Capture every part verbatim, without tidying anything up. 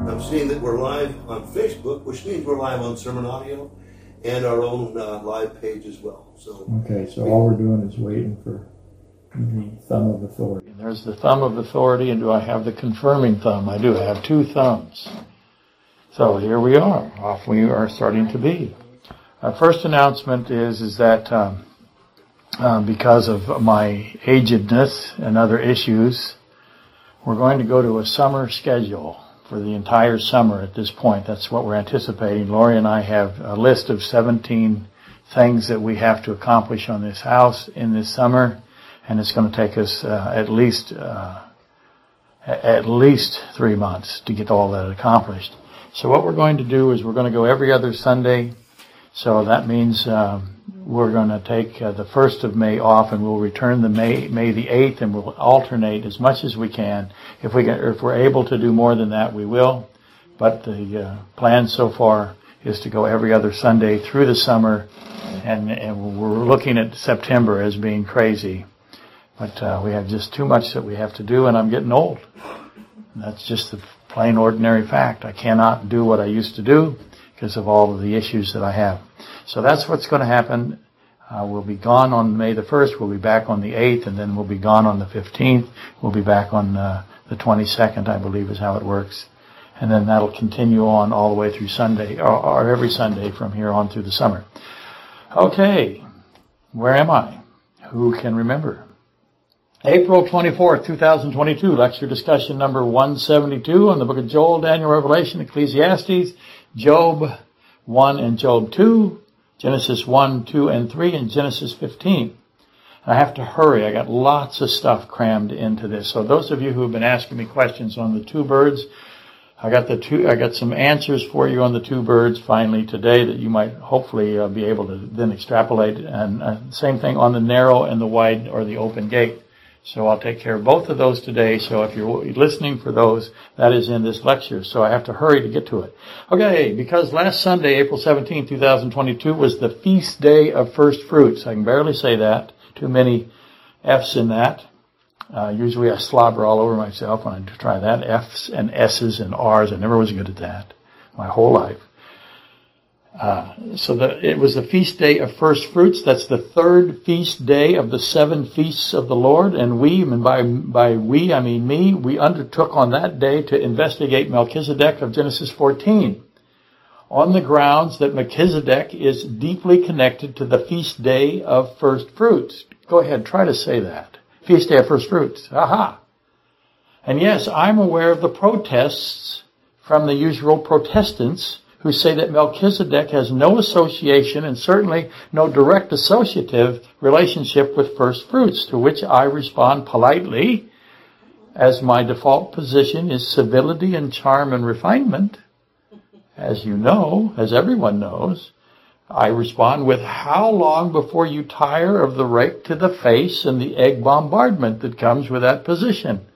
I'm seeing that we're live on Facebook, which means we're live on Sermon Audio and our own uh, live page as well. So okay, so all we're doing is waiting for the thumb of authority. And there's the thumb of authority, and do I have the confirming thumb? I do have two thumbs. So here we are. Off we are starting to be. Our first announcement is is that um, uh, because of my agedness and other issues, we're going to go to a summer schedule for the entire summer at this point. That's what we're anticipating. Lori and I have a list of seventeen things that we have to accomplish on this house in this summer, and it's going to take us uh, at least uh, at least three months to get all that accomplished. So what we're going to do is we're going to go every other Sunday. So that means um, we're going to take uh, the first of May off, and we'll return the May May the eighth, and we'll alternate as much as we can. If we can, if we're able to do more than that, we will. But the uh, plan so far is to go every other Sunday through the summer, and, and we're looking at September as being crazy. But uh, we have just too much that we have to do, and I'm getting old. And that's just the plain ordinary fact. I cannot do what I used to do because of all of the issues that I have. So that's what's going to happen. Uh, we'll be gone on May the first. We'll be back on the eighth, and then we'll be gone on the fifteenth. We'll be back on uh, the twenty-second, I believe, is how it works. And then that'll continue on all the way through Sunday, or, or every Sunday from here on through the summer. Okay, where am I? Who can remember? April twenty-fourth, twenty twenty-two, lecture discussion number one seventy-two on the book of Joel, Daniel, Revelation, Ecclesiastes, Job one and Job two, Genesis one, two, and three, and Genesis fifteen. I have to hurry. I got lots of stuff crammed into this. So those of you who have been asking me questions on the two birds, I got the two. I got some answers for you on the two birds finally today that you might hopefully uh, be able to then extrapolate. And uh, same thing on the narrow and the wide or the open gate. So I'll take care of both of those today. So if you're listening for those, that is in this lecture. So I have to hurry to get to it. Okay, because last Sunday, April seventeenth, twenty twenty-two, was the feast day of first fruits. I can barely say that. Too many F's in that. Uh, usually I slobber all over myself when I try that. F's and S's and R's. I never was good at that my whole life. Uh, so the, it was the feast day of first fruits. That's the third feast day of the seven feasts of the Lord. And we, and by, by we, I mean me, we undertook on that day to investigate Melchizedek of Genesis fourteen on the grounds that Melchizedek is deeply connected to the feast day of first fruits. Go ahead, try to say that. Feast day of first fruits. Aha. And yes, I'm aware of the protests from the usual Protestants who say that Melchizedek has no association and certainly no direct associative relationship with first fruits, to which I respond politely, as my default position is civility and charm and refinement. As you know, as everyone knows, I respond with, how long before you tire of the rake to the face and the egg bombardment that comes with that position?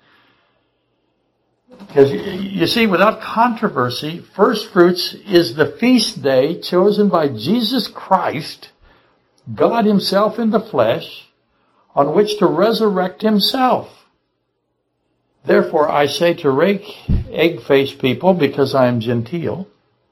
Because, you see, without controversy, first fruits is the feast day chosen by Jesus Christ, God himself in the flesh, on which to resurrect himself. Therefore, I say to rake egg-faced people, because I am genteel,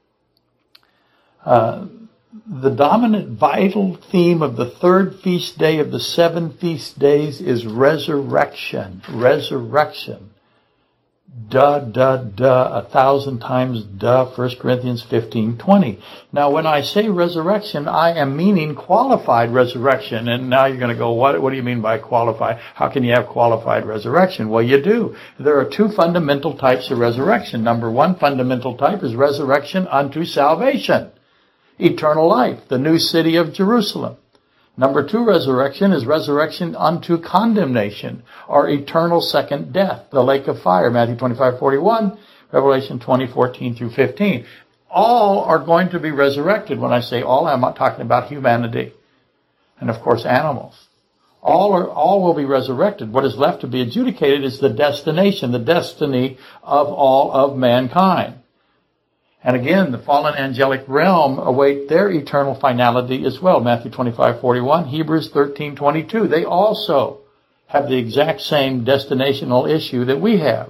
uh, the dominant vital theme of the third feast day of the seven feast days is resurrection. Resurrection. Duh, duh, duh, a thousand times duh, First Corinthians fifteen twenty. Now, when I say resurrection, I am meaning qualified resurrection. And now you're going to go, what, what do you mean by qualified? How can you have qualified resurrection? Well, you do. There are two fundamental types of resurrection. Number one fundamental type is resurrection unto salvation. Eternal life, the new city of Jerusalem. Number two resurrection is resurrection unto condemnation, or eternal second death, the lake of fire, Matthew twenty-five forty-one, Revelation twenty fourteen through fifteen. All are going to be resurrected. When I say all, I'm not talking about humanity. And of course animals. All are, all will be resurrected. What is left to be adjudicated is the destination, the destiny of all of mankind. And again, the fallen angelic realm await their eternal finality as well. Matthew twenty-five forty-one, Hebrews thirteen twenty-two. They also have the exact same destinational issue that we have.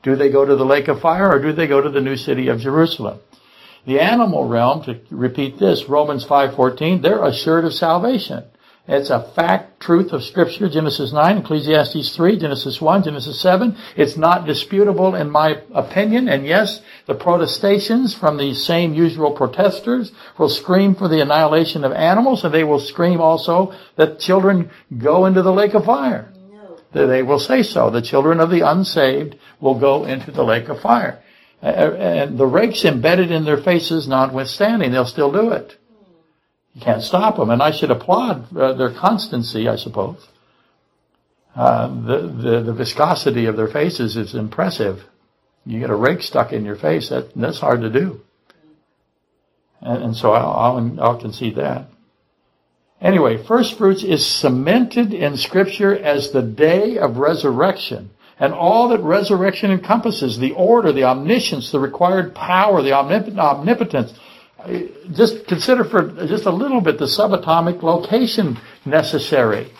Do they go to the lake of fire, or do they go to the new city of Jerusalem? The animal realm, to repeat this, Romans five fourteen, they're assured of salvation. It's a fact, truth of Scripture, Genesis nine, Ecclesiastes three, Genesis one, Genesis seven. It's not disputable in my opinion. And yes, the protestations from these same usual protesters will scream for the annihilation of animals, and they will scream also that children go into the lake of fire. No. They will say so. The children of the unsaved will go into the lake of fire. And the rakes embedded in their faces notwithstanding, they'll still do it. You can't stop them, and I should applaud uh, their constancy, I suppose. Uh, the, the the viscosity of their faces is impressive. You get a rake stuck in your face, that that's hard to do. And, and so I'll, I'll, I'll concede that. Anyway, first fruits is cemented in Scripture as the day of resurrection. And all that resurrection encompasses, the order, the omniscience, the required power, the omnip- omnipotence. Just consider for just a little bit the subatomic location necessary.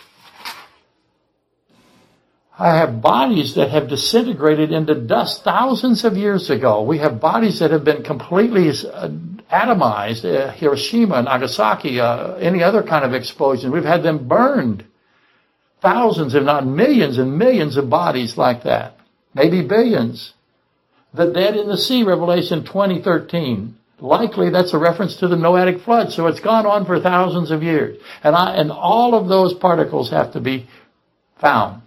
I have bodies that have disintegrated into dust thousands of years ago. We have bodies that have been completely atomized, uh, Hiroshima, Nagasaki, uh, any other kind of explosion. We've had them burned. Thousands, if not millions and millions of bodies like that. Maybe billions. The dead in the sea, Revelation twenty thirteen. Likely that's a reference to the Noahic flood, so it's gone on for thousands of years. And, I, and all of those particles have to be found.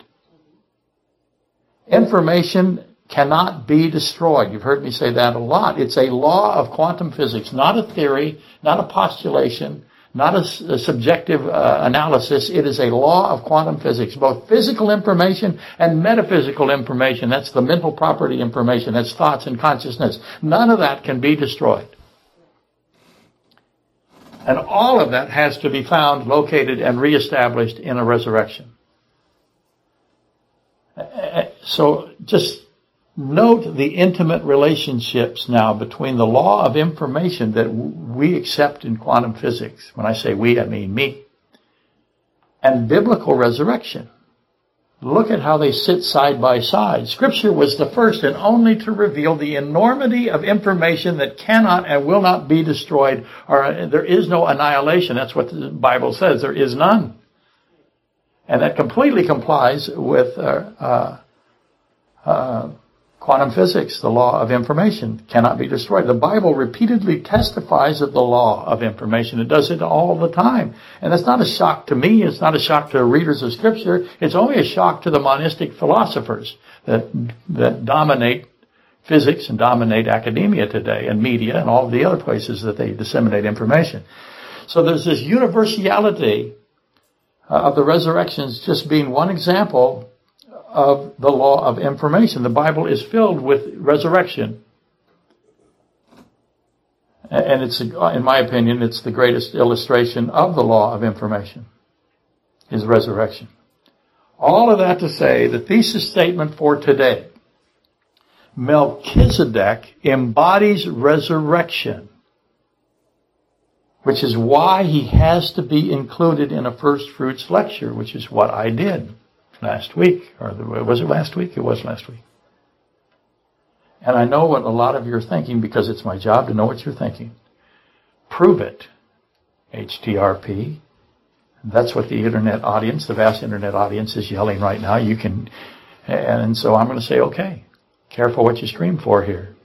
Information cannot be destroyed. You've heard me say that a lot. It's a law of quantum physics, not a theory, not a postulation, not a, a subjective uh, analysis. It is a law of quantum physics, both physical information and metaphysical information. That's the mental property information. That's thoughts and consciousness. None of that can be destroyed. And all of that has to be found, located, and reestablished in a resurrection. So just note the intimate relationships now between the law of information that we accept in quantum physics. When I say we, I mean me. And biblical resurrection. Look at how they sit side by side. Scripture was the first and only to reveal the enormity of information that cannot and will not be destroyed, or there is no annihilation. That's what the Bible says. There is none. And that completely complies with uh, uh, uh, quantum physics, the law of information cannot be destroyed. The Bible repeatedly testifies of the law of information. It does it all the time. And that's not a shock to me. It's not a shock to readers of Scripture. It's only a shock to the monistic philosophers that, that dominate physics and dominate academia today and media and all the other places that they disseminate information. So there's this universality of the resurrections just being one example of the law of information. The Bible is filled with resurrection. And it's, in my opinion, it's the greatest illustration of the law of information, is resurrection. All of that to say, the thesis statement for today, Melchizedek embodies resurrection, which is why he has to be included in a first fruits lecture, which is what I did last week. Or was it last week? It was last week. And I know what a lot of you are thinking, because it's my job to know what you're thinking. Prove it, H T R P. That's what the internet audience, the vast internet audience, is yelling right now. You can, and so I'm going to say, okay, careful what you scream for here.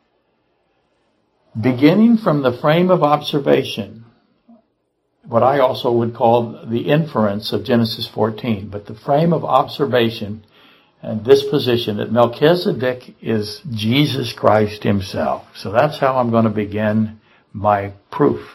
Beginning from the frame of observation, what I also would call the inference of Genesis fourteen, but the frame of observation and disposition that Melchizedek is Jesus Christ himself. So that's how I'm going to begin my proof.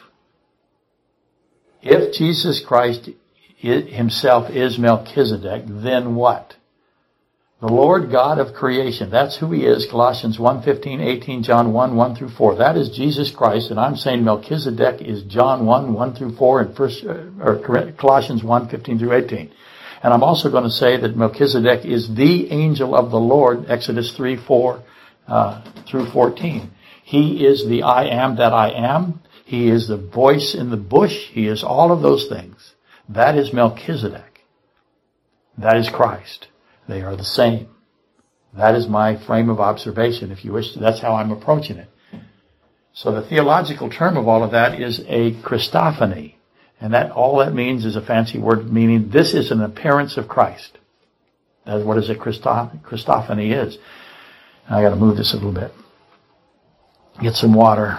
If Jesus Christ himself is Melchizedek, then what? The Lord God of creation. That's who he is. Colossians one, fifteen, eighteen, John one, one through four. That is Jesus Christ. And I'm saying Melchizedek is John one, one through four, and first, or Colossians one, fifteen through eighteen. And I'm also going to say that Melchizedek is the angel of the Lord, Exodus three, four uh, through fourteen. He is the I am that I am. He is the voice in the bush. He is all of those things. That is Melchizedek. That is Christ. They are the same. That is my frame of observation, if you wish to. That's how I'm approaching it. So the theological term of all of that is a Christophany. And that all that means is a fancy word meaning this is an appearance of Christ. That's what is a Christoph- Christophany is. I got to move this a little bit. Get some water.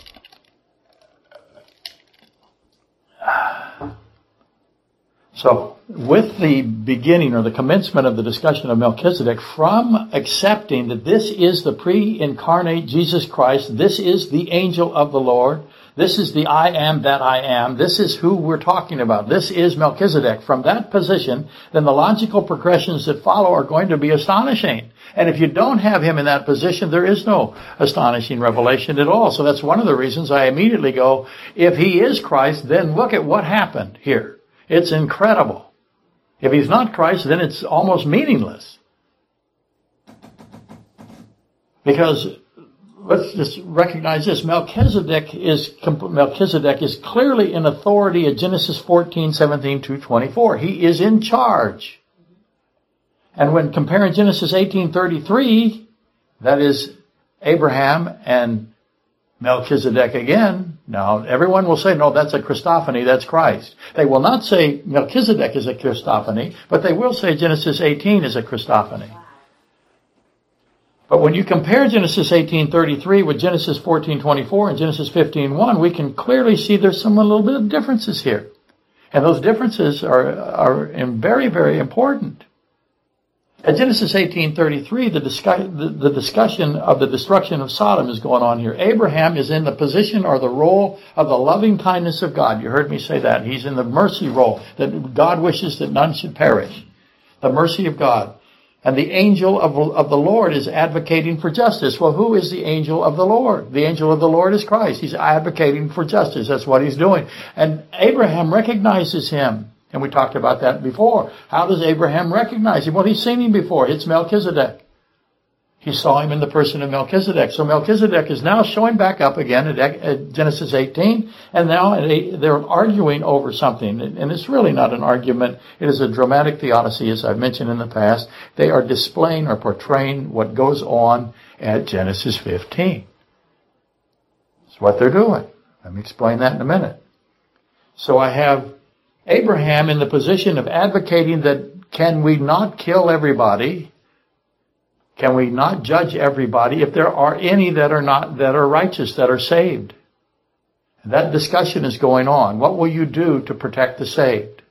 So, with the beginning or the commencement of the discussion of Melchizedek, from accepting that this is the pre-incarnate Jesus Christ, this is the angel of the Lord, this is the I am that I am, this is who we're talking about, this is Melchizedek. From that position, then the logical progressions that follow are going to be astonishing. And if you don't have him in that position, there is no astonishing revelation at all. So that's one of the reasons I immediately go, if he is Christ, then look at what happened here. It's incredible. If he's not Christ, then it's almost meaningless. Because let's just recognize this. Melchizedek is Melchizedek is clearly in authority at Genesis fourteen, seventeen to twenty-four. He is in charge. And when comparing Genesis eighteen thirty-three, that is Abraham and Melchizedek again. Now, everyone will say, no, that's a Christophany, that's Christ. They will not say Melchizedek is a Christophany, but they will say Genesis eighteen is a Christophany. But when you compare Genesis eighteen thirty-three with Genesis fourteen twenty-four and Genesis fifteen one, we can clearly see there's some a little bit of differences here. And those differences are, are very, very important. At Genesis eighteen thirty-three, the, discuss, the, the discussion of the destruction of Sodom is going on here. Abraham is in the position or the role of the loving kindness of God. You heard me say that. He's in the mercy role, that God wishes that none should perish. The mercy of God. And the angel of, of the Lord is advocating for justice. Well, who is the angel of the Lord? The angel of the Lord is Christ. He's advocating for justice. That's what he's doing. And Abraham recognizes him. And we talked about that before. How does Abraham recognize him? Well, he's seen him before. It's Melchizedek. He saw him in the person of Melchizedek. So Melchizedek is now showing back up again at Genesis eighteen. And now they're arguing over something. And it's really not an argument. It is a dramatic theodicy, as I've mentioned in the past. They are displaying or portraying what goes on at Genesis fifteen. That's what they're doing. Let me explain that in a minute. So I have Abraham in the position of advocating that can we not kill everybody? Can we not judge everybody if there are any that are not, that are righteous, that are saved? And that discussion is going on. What will you do to protect the saved?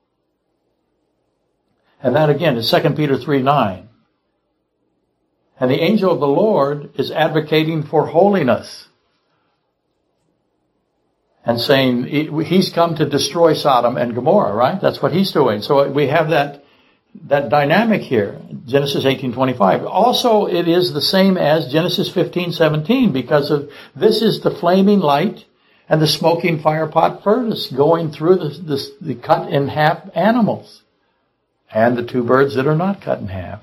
And that again is Second Peter three nine. And the angel of the Lord is advocating for holiness. And saying he's come to destroy Sodom and Gomorrah, right? That's what he's doing. So we have that that dynamic here, Genesis eighteen twenty-five. Also, it is the same as Genesis fifteen seventeen because of this is the flaming light and the smoking firepot furnace going through the, the, the cut in half animals and the two birds that are not cut in half,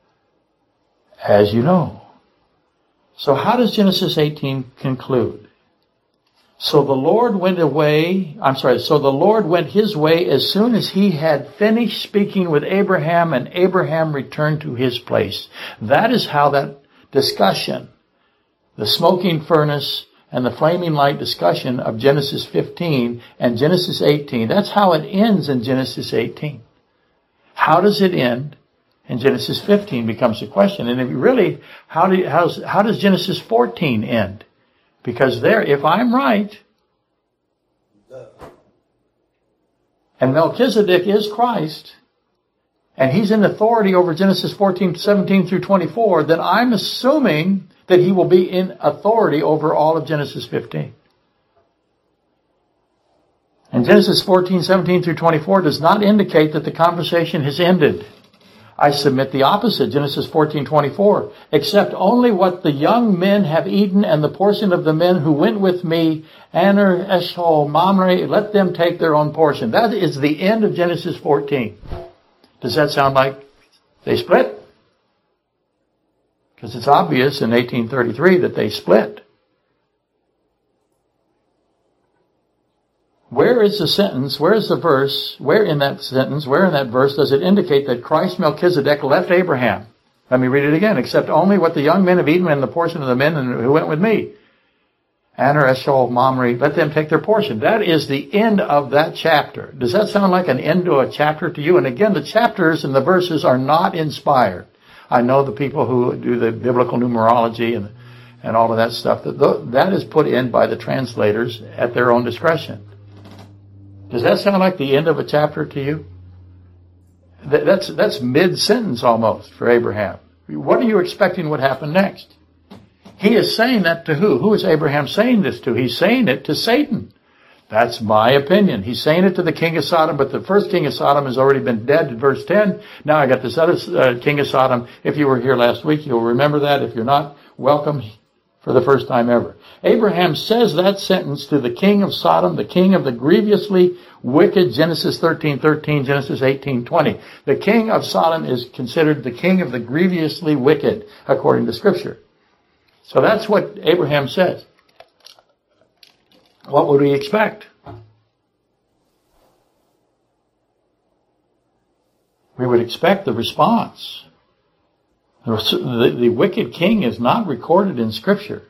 as you know. So how does Genesis eighteen conclude? So the Lord went away, I'm sorry, so the Lord went his way as soon as he had finished speaking with Abraham, and Abraham returned to his place. That is how that discussion, the smoking furnace and the flaming light discussion of Genesis fifteen and Genesis eighteen, that's how it ends in Genesis eighteen. How does it end in Genesis fifteen becomes the question. And if you really, how, do, how's, how does Genesis fourteen end? Because there, if I'm right, and Melchizedek is Christ, and he's in authority over Genesis fourteen, seventeen through twenty-four, then I'm assuming that he will be in authority over all of Genesis fifteen. And Genesis fourteen, seventeen through twenty-four does not indicate that the conversation has ended. I submit the opposite, Genesis fourteen twenty-four. Except only what the young men have eaten and the portion of the men who went with me, Aner, Eshcol, Mamre, let them take their own portion. That is the end of Genesis fourteen. Does that sound like they split? Because it's obvious in eighteen thirty-three that they split. Where is the sentence, where is the verse, where in that sentence, where in that verse does it indicate that Christ Melchizedek left Abraham? Let me read it again. Except only what the young men have eaten and the portion of the men who went with me. Aner, Eshcol, Mamre, let them take their portion. That is the end of that chapter. Does that sound like an end to a chapter to you? And again, the chapters and the verses are not inspired. I know the people who do the biblical numerology and and all of that stuff, that that is put in by the translators at their own discretion. Does that sound like the end of a chapter to you? That, that's that's mid-sentence almost for Abraham. What are you expecting would happen next? He is saying that to who? Who is Abraham saying this to? He's saying it to Satan. That's my opinion. He's saying it to the king of Sodom, but the first king of Sodom has already been dead in verse ten. Now I got this other uh, king of Sodom. If you were here last week, you'll remember that. If you're not, welcome for the first time ever. Abraham says that sentence to the king of Sodom, the king of the grievously wicked, Genesis thirteen thirteen, Genesis eighteen twenty. The king of Sodom is considered the king of the grievously wicked, according to Scripture. So that's what Abraham says. What would we expect? We would expect the response. The, the, the wicked king is not recorded in Scripture.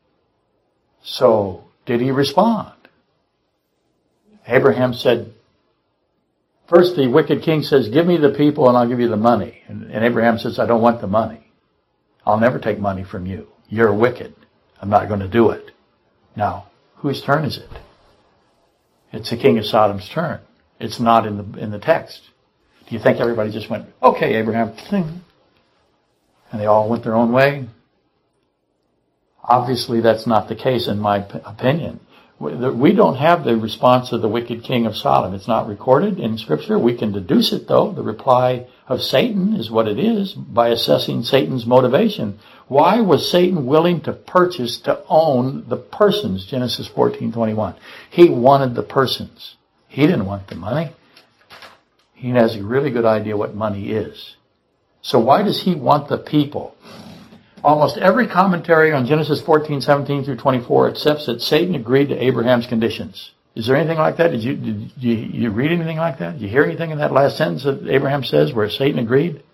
So, did he respond? Abraham said, first the wicked king says, give me the people and I'll give you the money. And, and Abraham says, I don't want the money. I'll never take money from you. You're wicked. I'm not going to do it. Now, whose turn is it? It's the king of Sodom's turn. It's not in the in the text. Do you think everybody just went, okay, Abraham, and they all went their own way? Obviously, that's not the case in my opinion. We don't have the response of the wicked king of Sodom. It's not recorded in Scripture. We can deduce it, though. The reply of Satan is what it is by assessing Satan's motivation. Why was Satan willing to purchase, to own the persons? Genesis fourteen twenty-one. He wanted the persons. He didn't want the money. He has a really good idea what money is. So why does he want the people? Almost every commentary on Genesis fourteen seventeen through twenty-four accepts that Satan agreed to Abraham's conditions. Is there anything like that? Did you did you, you read anything like that? Did you hear anything in that last sentence that Abraham says where Satan agreed?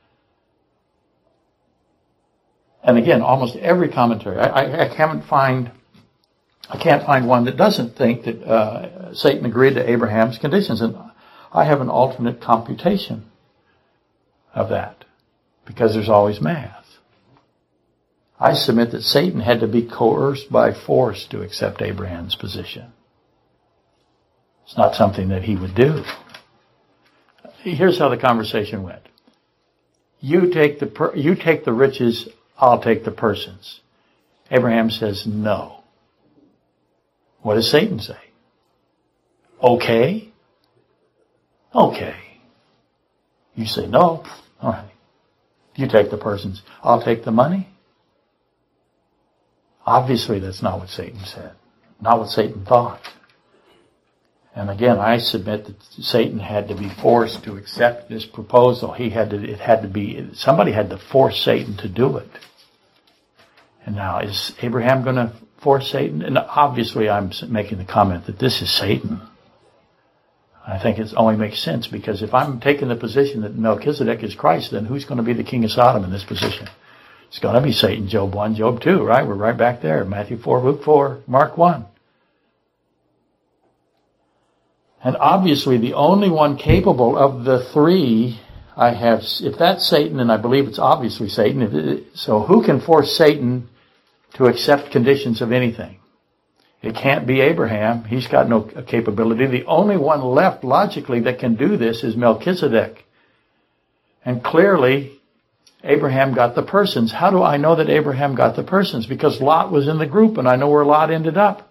And again, almost every commentary. I, I, I can't find I can't find one that doesn't think that uh, Satan agreed to Abraham's conditions. And I have an alternate computation of that because there's always math. I submit that Satan had to be coerced by force to accept Abraham's position. It's not something that he would do. Here's how the conversation went. You take the per- you take the riches, I'll take the persons. Abraham says no. What does Satan say? Okay. Okay. You say no. All right. You take the persons, I'll take the money. Obviously, that's not what Satan said. Not what Satan thought. And again, I submit that Satan had to be forced to accept this proposal. He had to, it had to be, somebody had to force Satan to do it. And now, is Abraham going to force Satan? And obviously, I'm making the comment that this is Satan. I think it only makes sense because if I'm taking the position that Melchizedek is Christ, then who's going to be the king of Sodom in this position? It's going to be Satan, Job one, Job two, right? We're right back there. Matthew four, Luke four, Mark one. And obviously the only one capable of the three I have, if that's Satan, and I believe it's obviously Satan, if it, so who can force Satan to accept conditions of anything? It can't be Abraham. He's got no capability. The only one left logically that can do this is Melchizedek. And clearly, Abraham got the persons. How do I know that Abraham got the persons? Because Lot was in the group and I know where Lot ended up.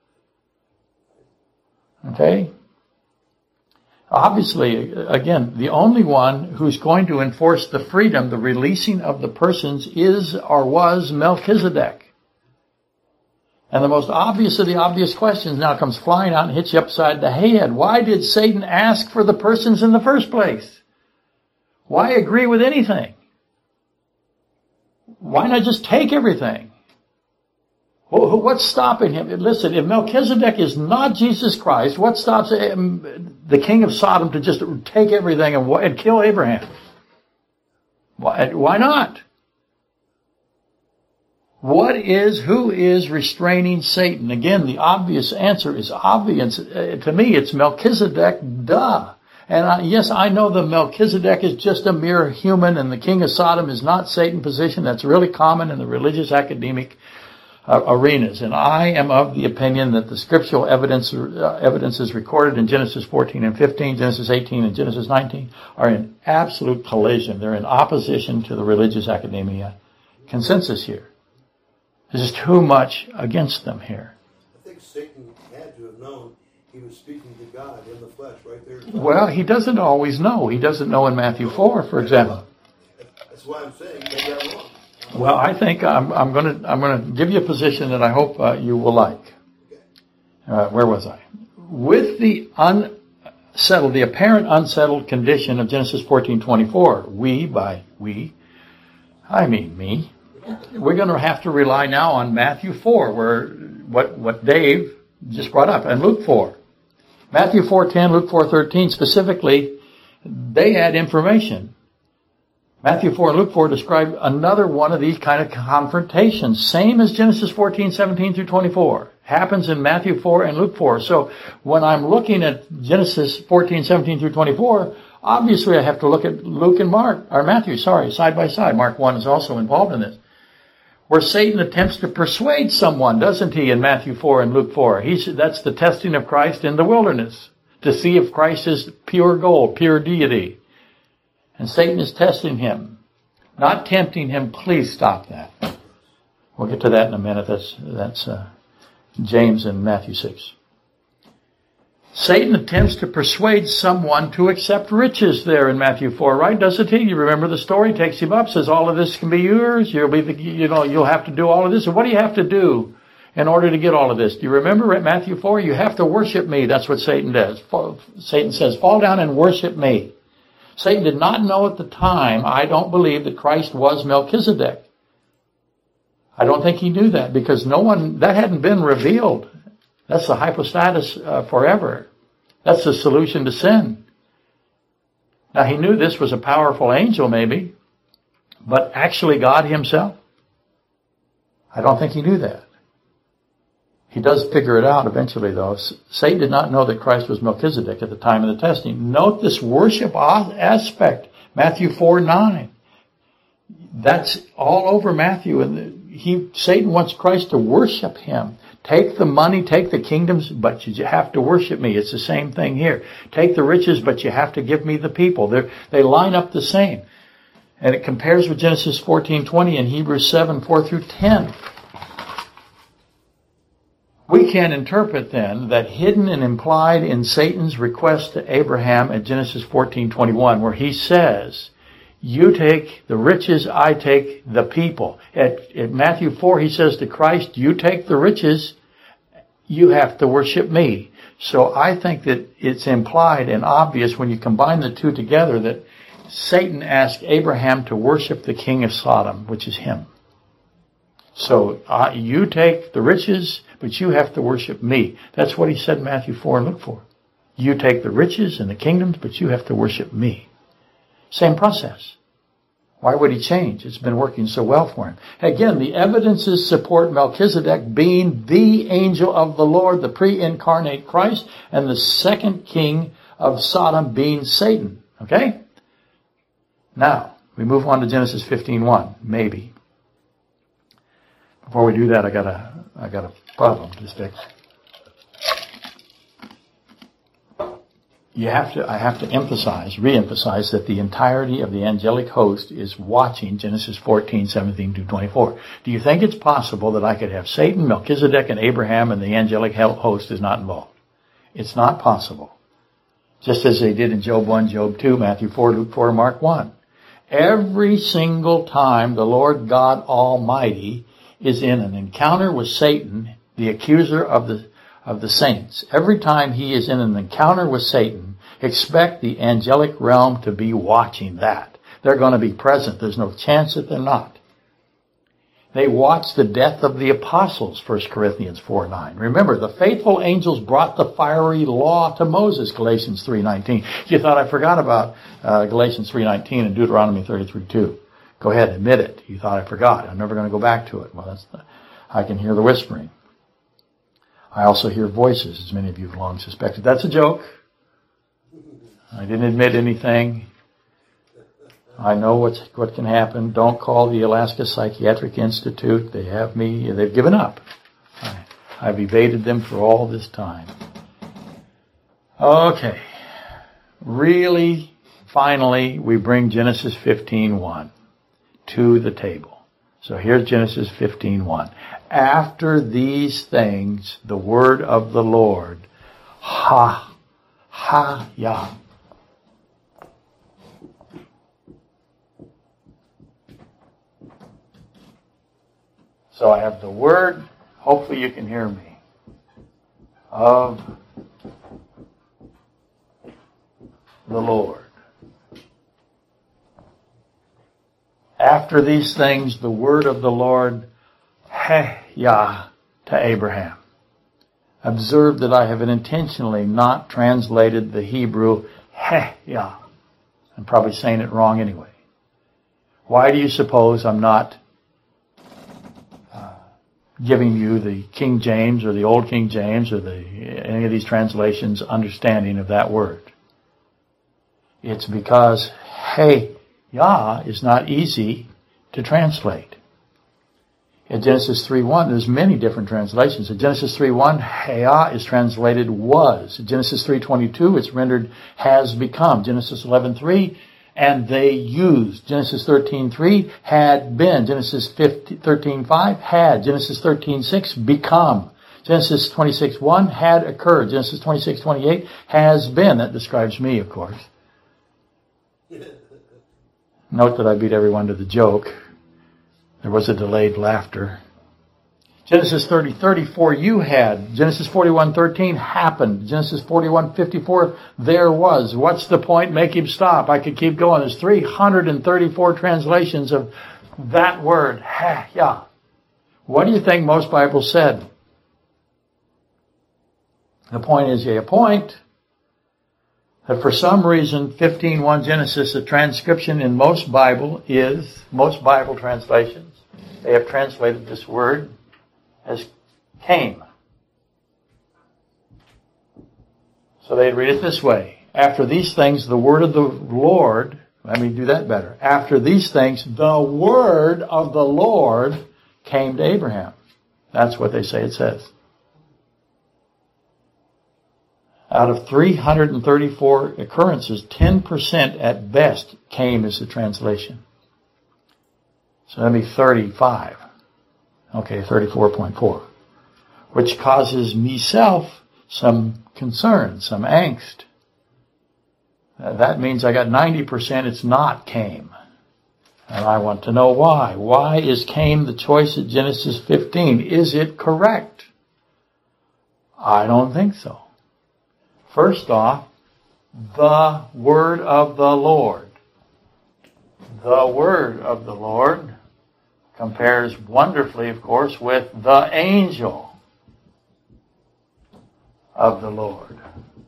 Okay? Obviously, again, the only one who's going to enforce the freedom, the releasing of the persons is or was Melchizedek. And the most obvious of the obvious questions now comes flying out and hits you upside the head. Why did Satan ask for the persons in the first place? Why agree with anything? Why not just take everything? What's stopping him? Listen, if Melchizedek is not Jesus Christ, what stops him, the king of Sodom to just take everything and, and kill Abraham? Why, why not? What is, who is restraining Satan? Again, the obvious answer is obvious. Uh, to me, it's Melchizedek, duh. And I, yes, I know that Melchizedek is just a mere human and the king of Sodom is not Satan's position. That's really common in the religious academic uh, arenas. And I am of the opinion that the scriptural evidence, uh, evidences recorded in Genesis fourteen and fifteen, Genesis eighteen and Genesis nineteen are in absolute collision. They're in opposition to the religious academia consensus here. There's just too much against them here. I think Satan had to have known he was speaking to God in the flesh right there. Well, he doesn't always know. He doesn't know in Matthew four, for example. That's why I'm saying you got that wrong. Well, I think I'm, I'm going to I'm going to give you a position that I hope uh, you will like. Uh, where was I? With the unsettled, the apparent unsettled condition of Genesis fourteen twenty-four, we, by we, I mean me, we're going to have to rely now on Matthew four, where what what Dave just brought up, and Luke four. Matthew four ten, Luke four thirteen, specifically, they add information. Matthew four and Luke four describe another one of these kind of confrontations, same as Genesis fourteen seventeen through twenty-four. Happens in Matthew four and Luke four. So when I'm looking at Genesis fourteen seventeen through twenty-four, obviously I have to look at Luke and Mark, or Matthew, sorry, side by side. Mark one is also involved in this. Where Satan attempts to persuade someone, doesn't he, in Matthew four and Luke four? He's, that's the testing of Christ in the wilderness, to see if Christ is pure gold, pure deity. And Satan is testing him, not tempting him. Please stop that. We'll get to that in a minute. That's, that's uh, James and Matthew six. Satan attempts to persuade someone to accept riches there in Matthew four, right? Doesn't he? You remember the story? Takes him up, says all of this can be yours. You'll be, the, you know, you'll have to do all of this. And what do you have to do in order to get all of this? Do you remember at Matthew four? You have to worship me. That's what Satan does. Satan says, fall down and worship me. Satan did not know at the time, I don't believe, that Christ was Melchizedek. I don't think he knew that because no one, that hadn't been revealed. That's the hypostatus uh, forever. That's the solution to sin. Now he knew this was a powerful angel maybe, but actually God himself? I don't think he knew that. He does figure it out eventually though. Satan did not know that Christ was Melchizedek at the time of the testing. Note this worship aspect. Matthew four nine. That's all over Matthew. And he, Satan wants Christ to worship him. Take the money, take the kingdoms, but you have to worship me. It's the same thing here. Take the riches, but you have to give me the people. They're, they line up the same. And it compares with Genesis fourteen twenty and Hebrews seven four through ten. We can interpret then that hidden and implied in Satan's request to Abraham at Genesis fourteen twenty-one, where he says, you take the riches, I take the people. At, at Matthew four, he says to Christ, you take the riches, you have to worship me. So I think that it's implied and obvious when you combine the two together that Satan asked Abraham to worship the king of Sodom, which is him. So uh, you take the riches, but you have to worship me. That's what he said in Matthew four and Luke four. You take the riches and the kingdoms, but you have to worship me. Same process. Why would he change? It's been working so well for him. Again, the evidences support Melchizedek being the angel of the Lord, the pre-incarnate Christ, and the second king of Sodom being Satan. Okay? Now, we move on to Genesis fifteen one, maybe. Before we do that, I got a, I got a problem to fix. You have to, I have to emphasize, re-emphasize that the entirety of the angelic host is watching Genesis fourteen seventeen to twenty-four. Do you think it's possible that I could have Satan, Melchizedek, and Abraham and the angelic host is not involved? It's not possible. Just as they did in Job one, Job two, Matthew four, Luke four, Mark one. Every single time the Lord God Almighty is in an encounter with Satan, the accuser of the of the saints. Every time he is in an encounter with Satan, expect the angelic realm to be watching that. They're going to be present. There's no chance that they're not. They watched the death of the apostles, First Corinthians four nine. Remember, the faithful angels brought the fiery law to Moses, Galatians three nineteen. You thought I forgot about uh, Galatians three nineteen and Deuteronomy thirty-three two. Go ahead, admit it. You thought I forgot. I'm never going to go back to it. Well, that's the, I can hear the whispering. I also hear voices, as many of you have long suspected. That's a joke. I didn't admit anything. I know what's, what can happen. Don't call the Alaska Psychiatric Institute. They have me. They've given up. I, I've evaded them for all this time. Okay. Really, finally, we bring Genesis fifteen one to the table. So here's Genesis fifteen one. After these things, the word of the Lord, ha, ha, ya. So I have the word, hopefully you can hear me, of the Lord. After these things, the word of the Lord, Heh-yah, to Abraham. Observe that I have intentionally not translated the Hebrew Heh-yah. I'm probably saying it wrong anyway. Why do you suppose I'm not uh, giving you the King James or the Old King James or the any of these translations understanding of that word? It's because Hey-yah is not easy to translate. In Genesis three one, there's many different translations. In Genesis three one, Heah is translated was. In Genesis three twenty-two, it's rendered has become. Genesis eleven three, and they used. Genesis thirteen three, had been. Genesis thirteen five, had. Genesis thirteen six, become. Genesis twenty-six one, had occurred. Genesis twenty-six twenty-eight, has been. That describes me, of course. Note that I beat everyone to the joke. There was a delayed laughter. Genesis thirty thirty-four, you had. Genesis forty-one thirteen, happened. Genesis forty-one fifty-four, there was. What's the point? Make him stop. I could keep going. There's three hundred thirty-four translations of that word, ha-yah. What do you think most Bibles said? The point is, a point that for some reason, fifteen one Genesis, the transcription in most Bible is, most Bible translations, they have translated this word as came. So they read it this way. After these things, the word of the Lord, let me do that better. After these things, the word of the Lord came to Abraham. That's what they say it says. Out of three hundred thirty-four occurrences, ten percent at best came as the translation. So that'd be thirty-five. Okay, thirty-four point four. Which causes myself some concern, some angst. Uh, that means I got ninety percent it's not came. And I want to know why. Why is came the choice at Genesis fifteen? Is it correct? I don't think so. First off, the word of the Lord. The word of the Lord compares wonderfully, of course, with the angel of the Lord.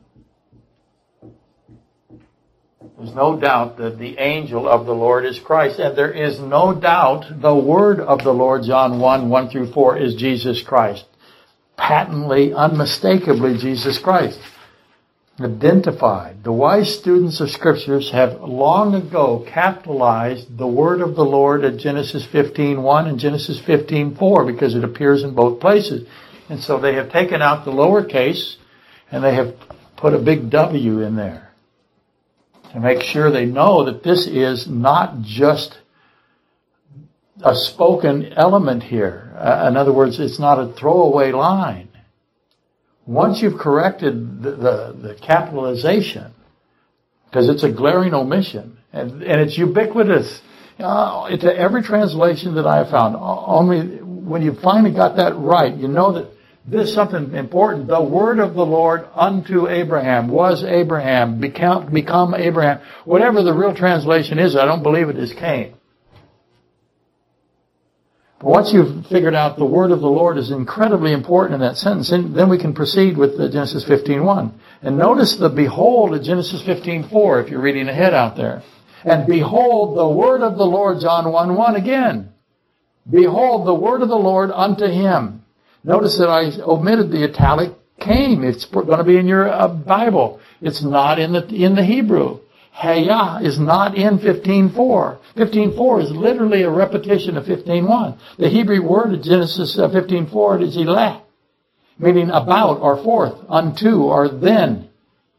There's no doubt that the angel of the Lord is Christ, and there is no doubt the word of the Lord, John one, one through four, is Jesus Christ. Patently, unmistakably Jesus Christ. Identified. The wise students of Scriptures have long ago capitalized the word of the Lord at Genesis fifteen one and Genesis fifteen four because it appears in both places. And so they have taken out the lowercase and they have put a big W in there to make sure they know that this is not just a spoken element here. Uh, in other words, it's not a throwaway line. Once you've corrected the, the, the capitalization, because it's a glaring omission, and, and it's ubiquitous uh, into every translation that I have found, only when you finally got that right, you know that this is something important. The word of the Lord unto Abraham was Abraham, become, become Abraham. Whatever the real translation is, I don't believe it is came. But once you've figured out the word of the Lord is incredibly important in that sentence, then we can proceed with the Genesis fifteen one. And notice the behold at Genesis fifteen four, if you're reading ahead out there. And behold, the word of the Lord, John one one again. Behold, the word of the Lord unto him. Notice that I omitted the italic came. It's going to be in your uh, Bible. It's not in the in the Hebrew. Haya is not in fifteen four. fifteen four is literally a repetition of fifteen one. The Hebrew word in Genesis fifteen four is eleh, meaning about or forth, unto or then.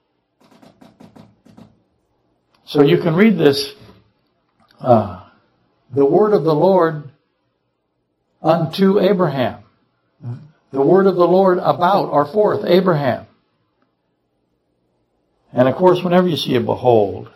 So you can read this. Uh, the word of the Lord unto Abraham. The word of the Lord about or forth, Abraham. And of course, whenever you see a behold,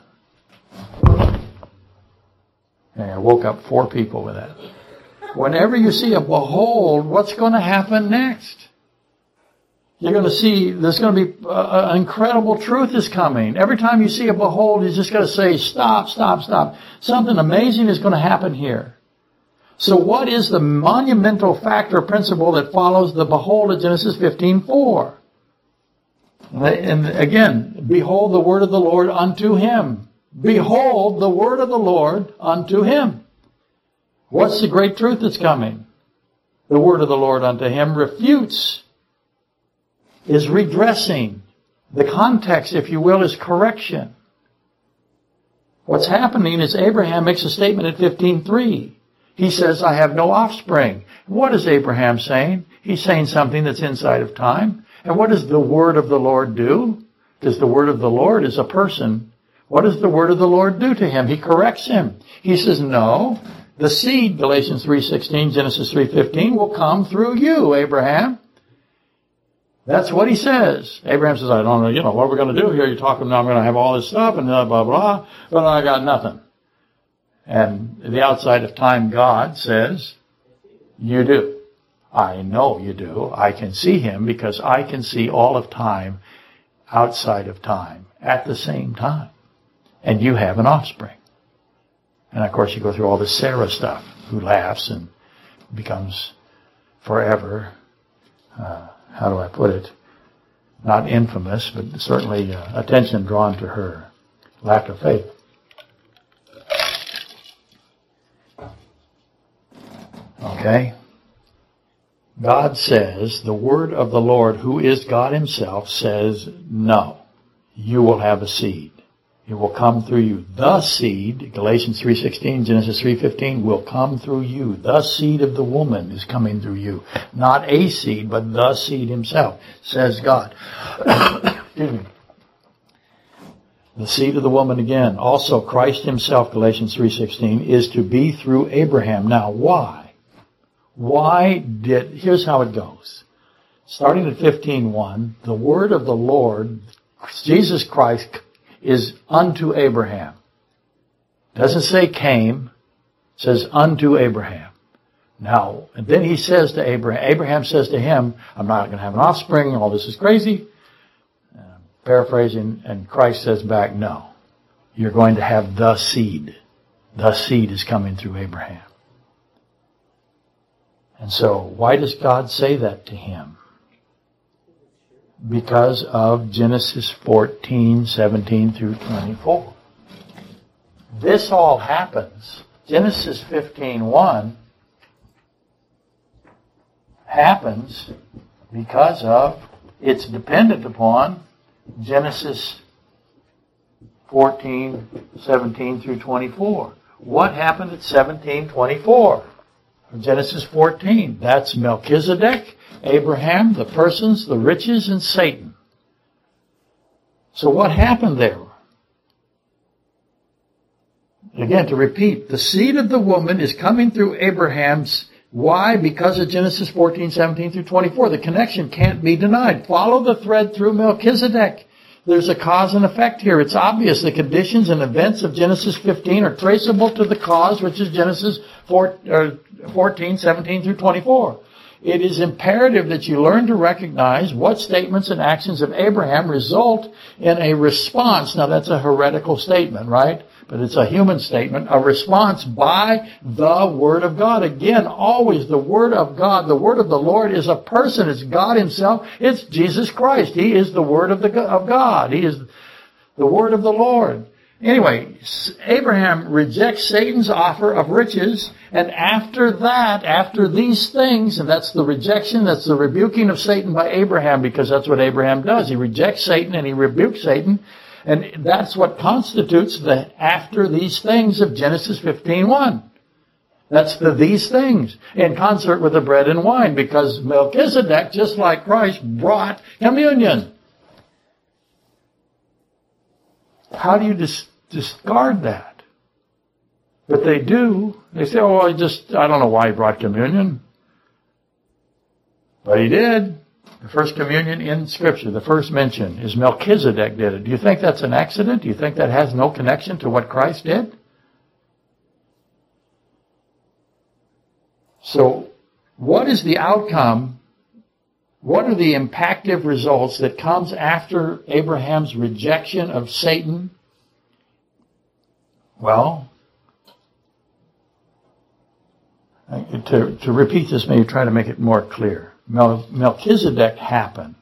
I woke up four people with that. Whenever you see a behold, what's going to happen next? You're going to see, there's going to be uh, an incredible truth is coming. Every time you see a behold, you just got to say, stop, stop, stop. Something amazing is going to happen here. So what is the monumental factor principle that follows the behold of Genesis fifteen four? And again, behold the word of the Lord unto him. Behold the word of the Lord unto him. What's the great truth that's coming? The word of the Lord unto him refutes, is redressing. The context, if you will, is correction. What's happening is Abraham makes a statement at fifteen three. He says, I have no offspring. What is Abraham saying? He's saying something that's inside of time. And what does the word of the Lord do? Because the word of the Lord is a person. What does the word of the Lord do to him? He corrects him. He says, no, the seed, Galatians three sixteen, Genesis three fifteen, will come through you, Abraham. That's what he says. Abraham says, I don't know, you know, what we're going to do here. You're talking now, I'm going to have all this stuff and blah, blah, blah, but I got nothing. And the outside of time God says, you do. I know you do. I can see him because I can see all of time outside of time at the same time. And you have an offspring. And of course you go through all the Sarah stuff, who laughs and becomes forever, uh, how do I put it, not infamous, but certainly uh, attention drawn to her lack of faith. Okay? God says, the word of the Lord, who is God himself, says, no, you will have a seed. It will come through you. The seed, Galatians three sixteen, Genesis three fifteen, will come through you. The seed of the woman is coming through you. Not a seed, but the seed himself, says God. Excuse me. The seed of the woman again. Also, Christ himself, Galatians three sixteen, is to be through Abraham. Now, why? Why did, here's how it goes. Starting at fifteen one, the word of the Lord, Jesus Christ, is unto Abraham. Doesn't say came, says unto Abraham. Now, and then he says to Abraham, Abraham says to him, I'm not going to have an offspring, all this is crazy. Uh, paraphrasing, and Christ says back, no, you're going to have the seed. The seed is coming through Abraham. And so, why does God say that to him? Because of Genesis fourteen, seventeen through twenty-four. This all happens. Genesis fifteen one happens because of, it's dependent upon Genesis fourteen, seventeen through twenty-four. What happened at seventeen twenty-four? Genesis fourteen. That's Melchizedek, Abraham, the persons, the riches, and Satan. So what happened there? Again, to repeat, the seed of the woman is coming through Abraham's. Why? Because of Genesis fourteen, seventeen through twenty-four. The connection can't be denied. Follow the thread through Melchizedek. There's a cause and effect here. It's obvious the conditions and events of Genesis fifteen are traceable to the cause, which is Genesis fourteen, seventeen through twenty-four. It is imperative that you learn to recognize what statements and actions of Abraham result in a response. Now that's a heretical statement, right? But it's a human statement, a response by the Word of God. Again, always the Word of God, the Word of the Lord is a person. It's God himself. It's Jesus Christ. He is the Word of the of God. He is the Word of the Lord. Anyway, Abraham rejects Satan's offer of riches, and after that, after these things, and that's the rejection, that's the rebuking of Satan by Abraham, because that's what Abraham does. He rejects Satan and he rebukes Satan, and that's what constitutes the after these things of Genesis fifteen one. That's the these things, in concert with the bread and wine, because Melchizedek, just like Christ, brought communion. How do you dis- discard that? But they do. They say, oh, I just, I don't know why he brought communion. But he did. The first communion in Scripture, the first mention, is Melchizedek did it. Do you think that's an accident? Do you think that has no connection to what Christ did? So, what is the outcome? What are the impactive results that comes after Abraham's rejection of Satan? Well, to, to repeat this, maybe try to make it more clear. Mel, Melchizedek happened.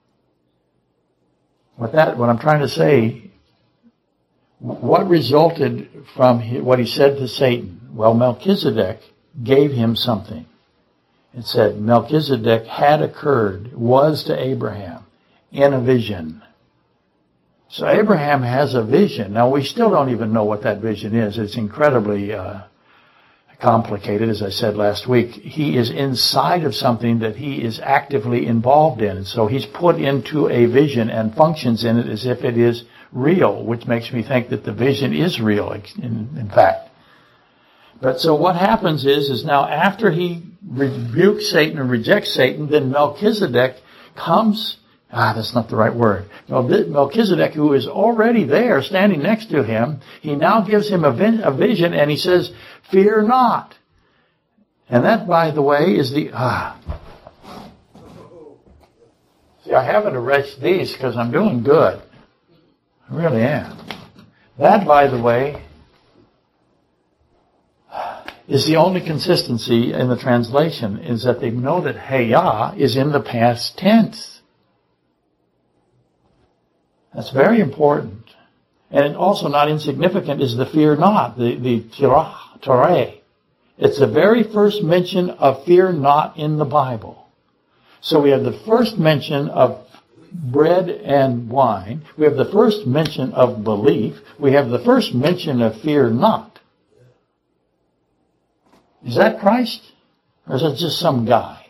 What that, what I'm trying to say, what resulted from what he said to Satan? Well, Melchizedek gave him something. It said Melchizedek had occurred, was to Abraham, in a vision. So Abraham has a vision. Now, we still don't even know what that vision is. It's incredibly uh, complicated, as I said last week. He is inside of something that he is actively involved in. And so he's put into a vision and functions in it as if it is real, which makes me think that the vision is real, in, in fact. But so what happens is, is now after he rebukes Satan and rejects Satan, then Melchizedek comes, ah, that's not the right word. Melchizedek, who is already there, standing next to him, he now gives him a, a vision, and he says, fear not. And that, by the way, is the, ah. See, I haven't erased these because I'm doing good. I really am. That, by the way, is the only consistency in the translation, is that they know that Hayah is in the past tense. That's very important. And also not insignificant is the fear not, the, the Torah. It's the very first mention of fear not in the Bible. So we have the first mention of bread and wine. We have the first mention of belief. We have the first mention of fear not. Is that Christ? Or is it just some guy?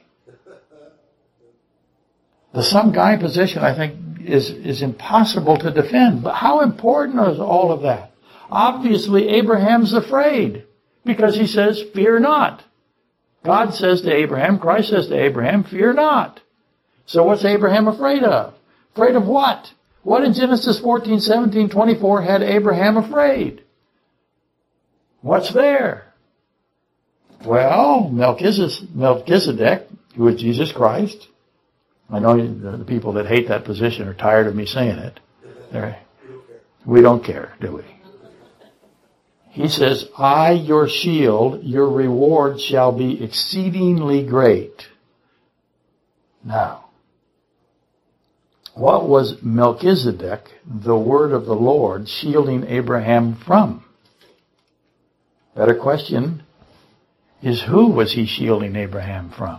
The some guy position, I think, is, is impossible to defend. But how important is all of that? Obviously, Abraham's afraid because he says, fear not. God says to Abraham, Christ says to Abraham, fear not. So what's Abraham afraid of? Afraid of what? What in Genesis fourteen, seventeen, twenty-four had Abraham afraid? What's there? Well, Melchizedek, who is Jesus Christ. I know the people that hate that position are tired of me saying it. They're, we don't care, do we? He says, I, your shield, your reward shall be exceedingly great. Now, what was Melchizedek, the word of the Lord, shielding Abraham from? Better question is, who was he shielding Abraham from?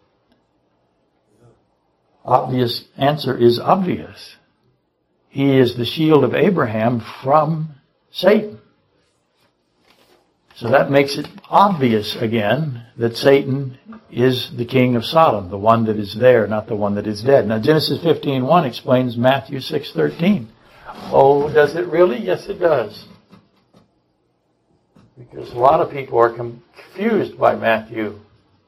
Obvious answer is obvious. He is the shield of Abraham from Satan. So that makes it obvious again that Satan is the king of Sodom, the one that is there, not the one that is dead. Now Genesis fifteen one explains Matthew six thirteen. Oh, does it really? Yes, it does. Because a lot of people are confused by Matthew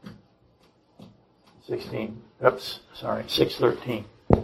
sixteen. Oops, sorry, six thirteen. I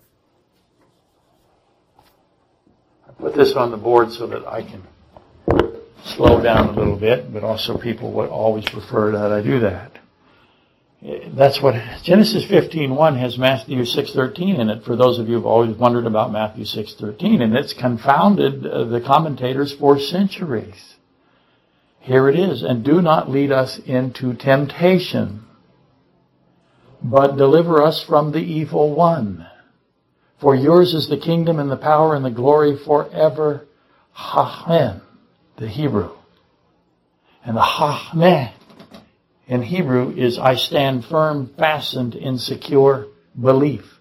put this on the board so that I can slow down a little bit, but also people would always prefer that I do that. That's what Genesis fifteen one has Matthew six thirteen in it, for those of you who have always wondered about Matthew six thirteen, and it's confounded uh, the commentators for centuries. Here it is, and do not lead us into temptation, but deliver us from the evil one. For yours is the kingdom and the power and the glory forever. Hamen, the Hebrew. And the Hamen in Hebrew is I stand firm, fastened in secure belief.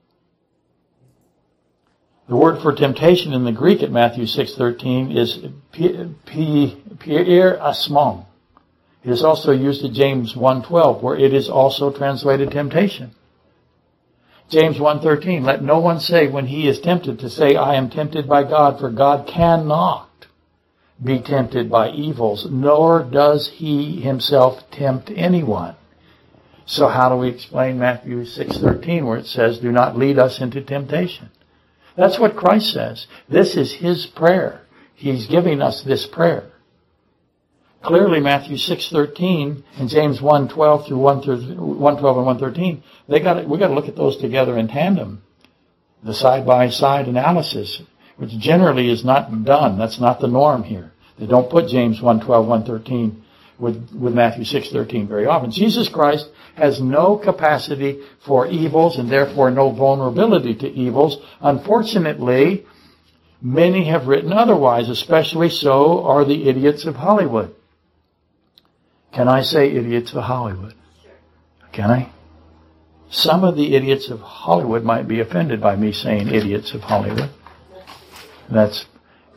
The word for temptation in the Greek at Matthew six thirteen is pierre asmon. It is also used at James one twelve, where it is also translated temptation. James one thirteen, let no one say when he is tempted to say, I am tempted by God, for God cannot be tempted by evils, nor does he himself tempt anyone. So how do we explain Matthew six thirteen, where it says, do not lead us into temptation? That's what Christ says. This is his prayer. He's giving us this prayer. Clearly, Matthew six thirteen and James one twelve through one twelve and one thirteen, they got we got to look at those together in tandem. The side-by-side analysis, which generally is not done. That's not the norm here. They don't put James one twelve, one thirteen with, with Matthew six thirteen very often. Jesus Christ has no capacity for evils and therefore no vulnerability to evils. Unfortunately, many have written otherwise, especially so are the idiots of Hollywood. Can I say idiots of Hollywood? Can I? Some of the idiots of Hollywood might be offended by me saying idiots of Hollywood. That's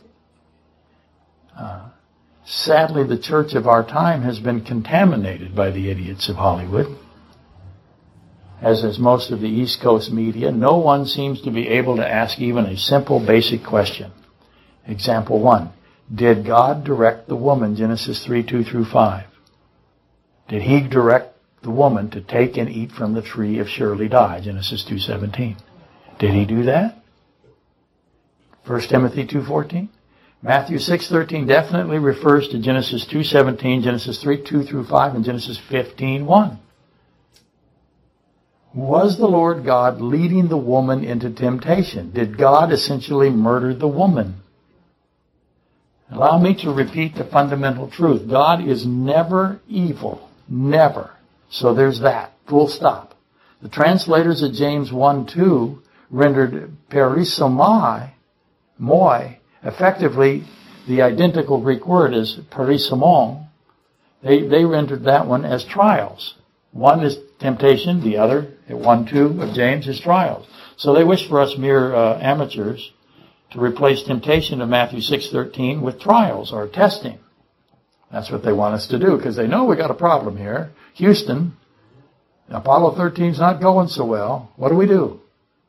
uh, sadly the church of our time has been contaminated by the idiots of Hollywood. As is most of the East Coast media, no one seems to be able to ask even a simple basic question. Example one. Did God direct the woman, Genesis three, two through five? Did he direct the woman to take and eat from the tree of surely die, Genesis two seventeen? Did he do that? First Timothy two fourteen? Matthew six thirteen definitely refers to Genesis two seventeen, Genesis three, two through five, and Genesis fifteen, one. Was the Lord God leading the woman into temptation? Did God essentially murder the woman? Allow me to repeat the fundamental truth. God is never evil. Never. So there's that. Full stop. The translators of James one two rendered perisomai, moi, effectively the identical Greek word is perisomon. They, they rendered that one as trials. One is temptation, the other, at one two of James, is trials. So they wish for us mere uh, amateurs to replace temptation of Matthew six thirteen with trials or testing. That's what they want us to do, because they know we got a problem here. Houston, Apollo thirteen's not going so well. What do we do?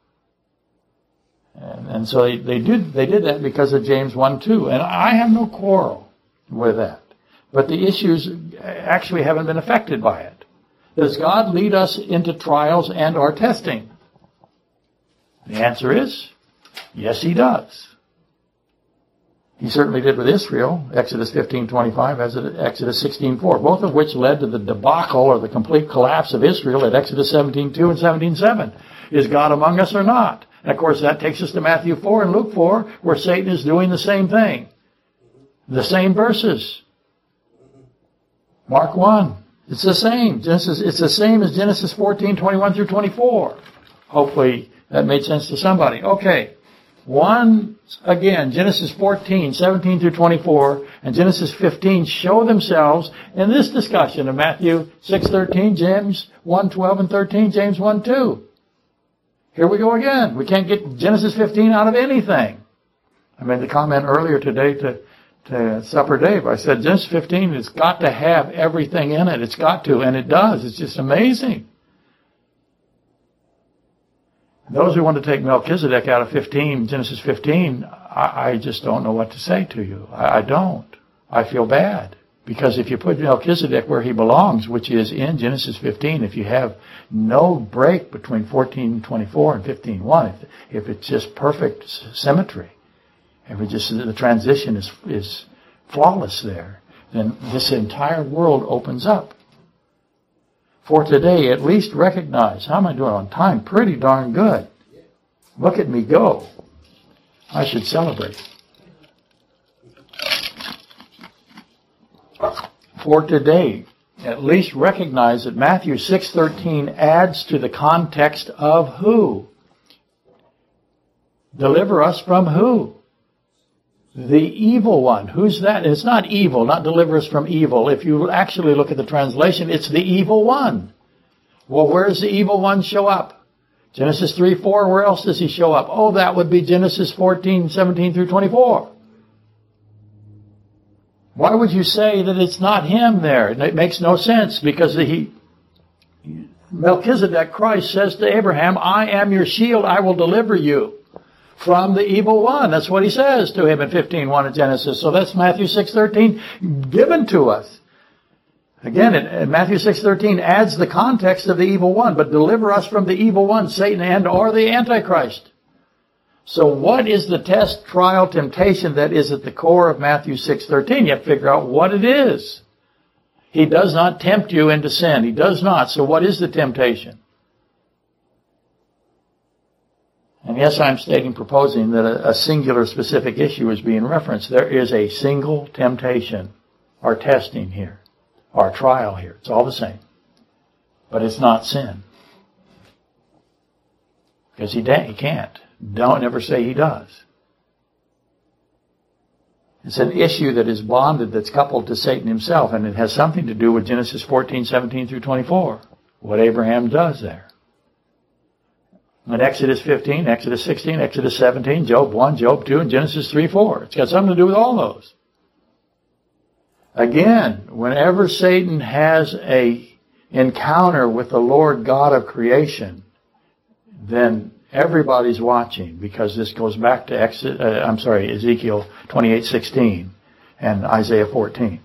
And, and so they, they did they did that because of James one two. And I have no quarrel with that. But the issues actually haven't been affected by it. Does God lead us into trials and or testing? The answer is, yes, he does. He certainly did with Israel, Exodus fifteen twenty-five, Exodus sixteen four, both of which led to the debacle or the complete collapse of Israel at Exodus seventeen two and seventeen seven. Is God among us or not? And of course that takes us to Matthew four and Luke four, where Satan is doing the same thing. The same verses. Mark one. It's the same. Genesis, it's the same as Genesis fourteen, twenty-one through twenty-four. Hopefully that made sense to somebody. Okay. One, again, Genesis fourteen, seventeen through twenty-four, and Genesis fifteen show themselves in this discussion of Matthew six thirteen, James one twelve and thirteen, James one two. Here we go again. We can't get Genesis fifteen out of anything. I made the comment earlier today to to Supper Dave. I said, Genesis fifteen has got to have everything in it. It's got to, and it does. It's just amazing. Those who want to take Melchizedek out of fifteen, Genesis fifteen, I, I just don't know what to say to you. I, I don't. I feel bad. Because if you put Melchizedek where he belongs, which is in Genesis fifteen, if you have no break between fourteen twenty-four and fifteen one, if, if it's just perfect symmetry, if it just the transition is is flawless there, then this entire world opens up. For today, at least recognize, how am I doing on time? Pretty darn good. Look at me go. I should celebrate. For today, at least recognize that Matthew six thirteen adds to the context of who? Deliver us from who? The evil one. Who's that? It's not evil, not deliver us from evil. If you actually look at the translation, it's the evil one. Well, where does the evil one show up? Genesis three four, where else does he show up? Oh, that would be Genesis fourteen, seventeen through twenty-four. Why would you say that it's not him there? It makes no sense, because he, Melchizedek, Christ, says to Abraham, I am your shield, I will deliver you from the evil one. That's what he says to him in fifteen one of Genesis. So that's Matthew six thirteen given to us. Again, it, Matthew six thirteen adds the context of the evil one, but deliver us from the evil one, Satan and or the Antichrist. So what is the test, trial, temptation that is at the core of Matthew six thirteen? You have to figure out what it is. He does not tempt you into sin. He does not. So what is the temptation? And yes, I'm stating, proposing that a, a singular specific issue is being referenced. There is a single temptation, or testing here, or trial here. It's all the same. But it's not sin. Because he, he can't. Don't ever say he does. It's an issue that is bonded, that's coupled to Satan himself, and it has something to do with Genesis fourteen, seventeen through twenty-four. What Abraham does there. In Exodus fifteen, Exodus sixteen, Exodus seventeen, Job one, Job two, and Genesis three four. It's got something to do with all those. Again, whenever Satan has a encounter with the Lord God of creation, then everybody's watching, because this goes back to Exodus, uh, I'm sorry, Ezekiel twenty-eight sixteen and Isaiah fourteen.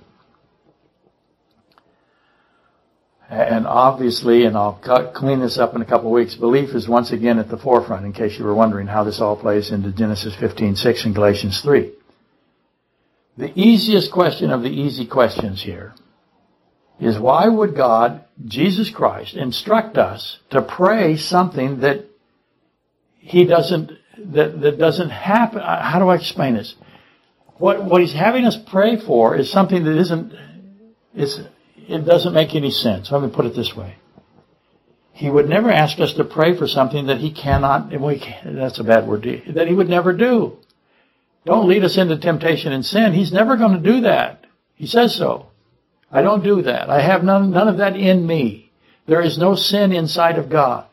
And obviously, and I'll cut, clean this up in a couple of weeks, belief is once again at the forefront, in case you were wondering how this all plays into Genesis fifteen six and Galatians three. The easiest question of the easy questions here is, why would God, Jesus Christ, instruct us to pray something that He doesn't, that, that doesn't happen? How do I explain this? What, what He's having us pray for is something that isn't, it's, it doesn't make any sense. Let me put it this way. He would never ask us to pray for something that He cannot, well, that's a bad word, that He would never do. Don't lead us into temptation and sin. He's never going to do that. He says so. I don't do that. I have none, none of that in me. There is no sin inside of God.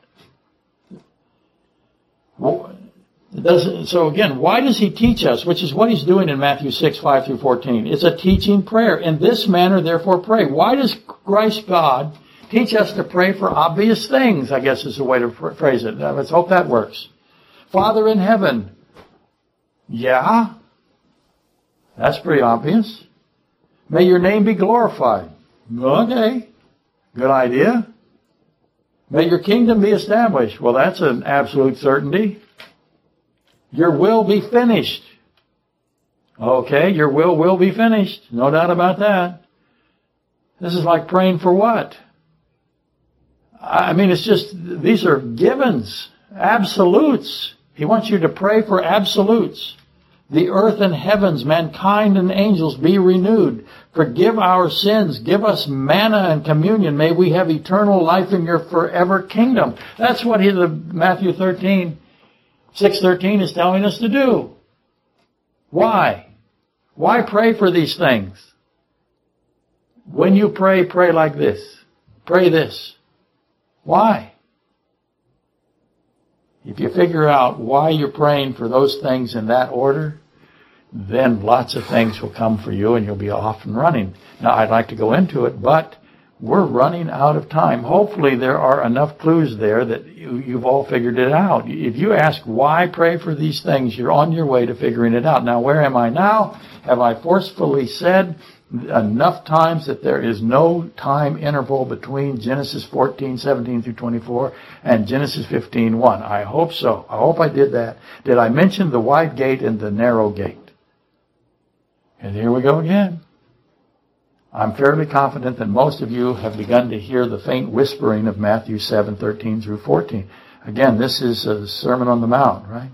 Well, it doesn't, so again, why does He teach us? Which is what He's doing in Matthew six, five through fourteen. It's a teaching prayer. In this manner, therefore, pray. Why does Christ God teach us to pray for obvious things? I guess is the way to phrase it. Now, let's hope that works. Father in heaven. Yeah. That's pretty obvious. May your name be glorified. Okay. Good idea. May your kingdom be established. Well, that's an absolute certainty. Your will be finished. Okay, your will will be finished. No doubt about that. This is like praying for what? I mean, it's just, these are givens, absolutes. He wants you to pray for absolutes. The earth and heavens, mankind and angels be renewed. Forgive our sins. Give us manna and communion. May we have eternal life in your forever kingdom. That's what he, the Matthew thirteen, six thirteen is telling us to do. Why? Why pray for these things? When you pray, pray like this. Pray this. Why? If you figure out why you're praying for those things in that order, then lots of things will come for you and you'll be off and running. Now, I'd like to go into it, but we're running out of time. Hopefully there are enough clues there that you, you've all figured it out. If you ask why pray for these things, you're on your way to figuring it out. Now, where am I now? Have I forcefully said enough times that there is no time interval between Genesis fourteen, seventeen through twenty-four and Genesis fifteen, one? I hope so. I hope I did that. Did I mention the wide gate and the narrow gate? And here we go again. I'm fairly confident that most of you have begun to hear the faint whispering of Matthew seven, thirteen through fourteen. Again, this is a Sermon on the Mount, right?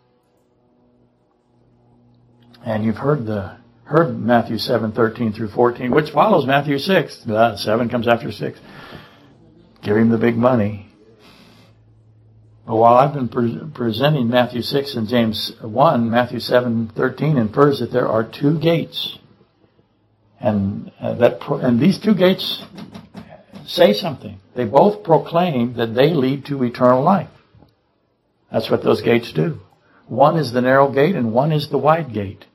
And you've heard the heard Matthew seven, thirteen through fourteen, which follows Matthew six. Uh, seven comes after six. Give him the big money. But while I've been pre- presenting Matthew six and James one, Matthew seven thirteen infers that there are two gates. And uh, that pro- and these two gates say something. They both proclaim that they lead to eternal life. That's what those gates do. One is the narrow gate and one is the wide gate.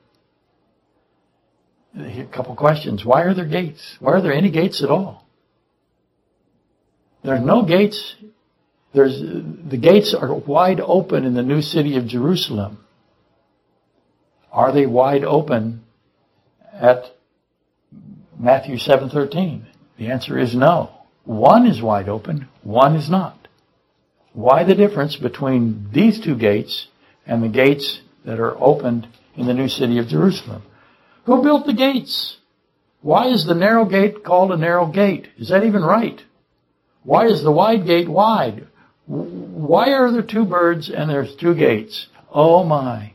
A couple questions. Why are there gates? Why are there any gates at all? There are no gates. There's, the gates are wide open in the new city of Jerusalem. Are they wide open at Matthew seven thirteen? The answer is no. One is wide open, one is not. Why the difference between these two gates and the gates that are opened in the new city of Jerusalem? Who built the gates? Why is the narrow gate called a narrow gate? Is that even right? Why is the wide gate wide? Why are there two birds and there's two gates? Oh my.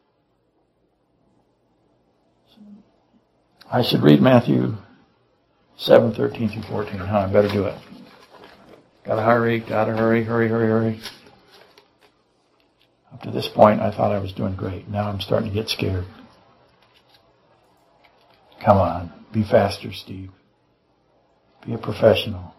I should read Matthew seven thirteen through fourteen. Huh, I better do it. Gotta hurry, gotta hurry, hurry, hurry, hurry. Up to this point, I thought I was doing great. Now I'm starting to get scared. Come on, be faster, Steve. Be a professional.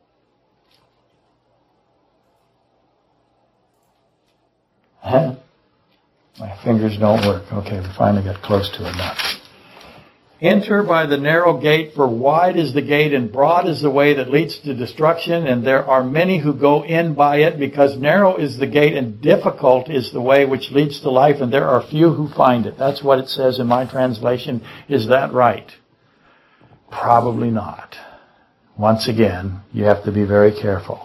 My fingers don't work. Okay, we finally got close to it now. Enter by the narrow gate, for wide is the gate and broad is the way that leads to destruction, and there are many who go in by it, because narrow is the gate and difficult is the way which leads to life, and there are few who find it. That's what it says in my translation. Is that right? Probably not. Once again, you have to be very careful.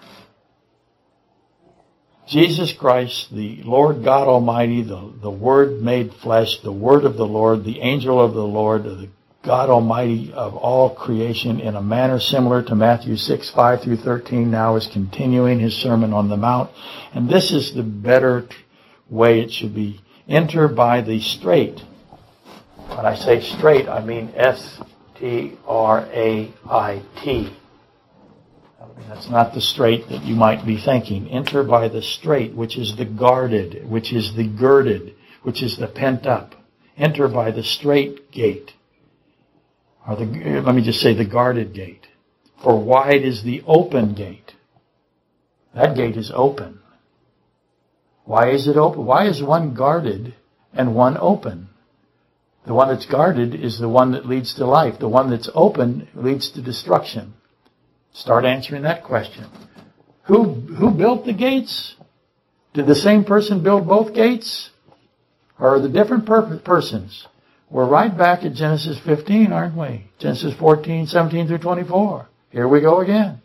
Jesus Christ, the Lord God Almighty, the, the Word made flesh, the Word of the Lord, the angel of the Lord, the God Almighty of all creation, in a manner similar to Matthew six, five through thirteen, now is continuing his Sermon on the Mount. And this is the better way it should be. Enter by the straight. When I say straight, I mean S T R A I T. That's not the straight that you might be thinking. Enter by the straight, which is the guarded, which is the girded, which is the pent up. Enter by the straight gate. Or the, let me just say the guarded gate. For wide is the open gate. That gate is open. Why is it open? Why is one guarded and one open? The one that's guarded is the one that leads to life. The one that's open leads to destruction. Start answering that question. Who who built the gates? Did the same person build both gates? Or are the different per- persons? We're right back at Genesis fifteen, aren't we? Genesis fourteen, seventeen through twenty-four. Here we go again.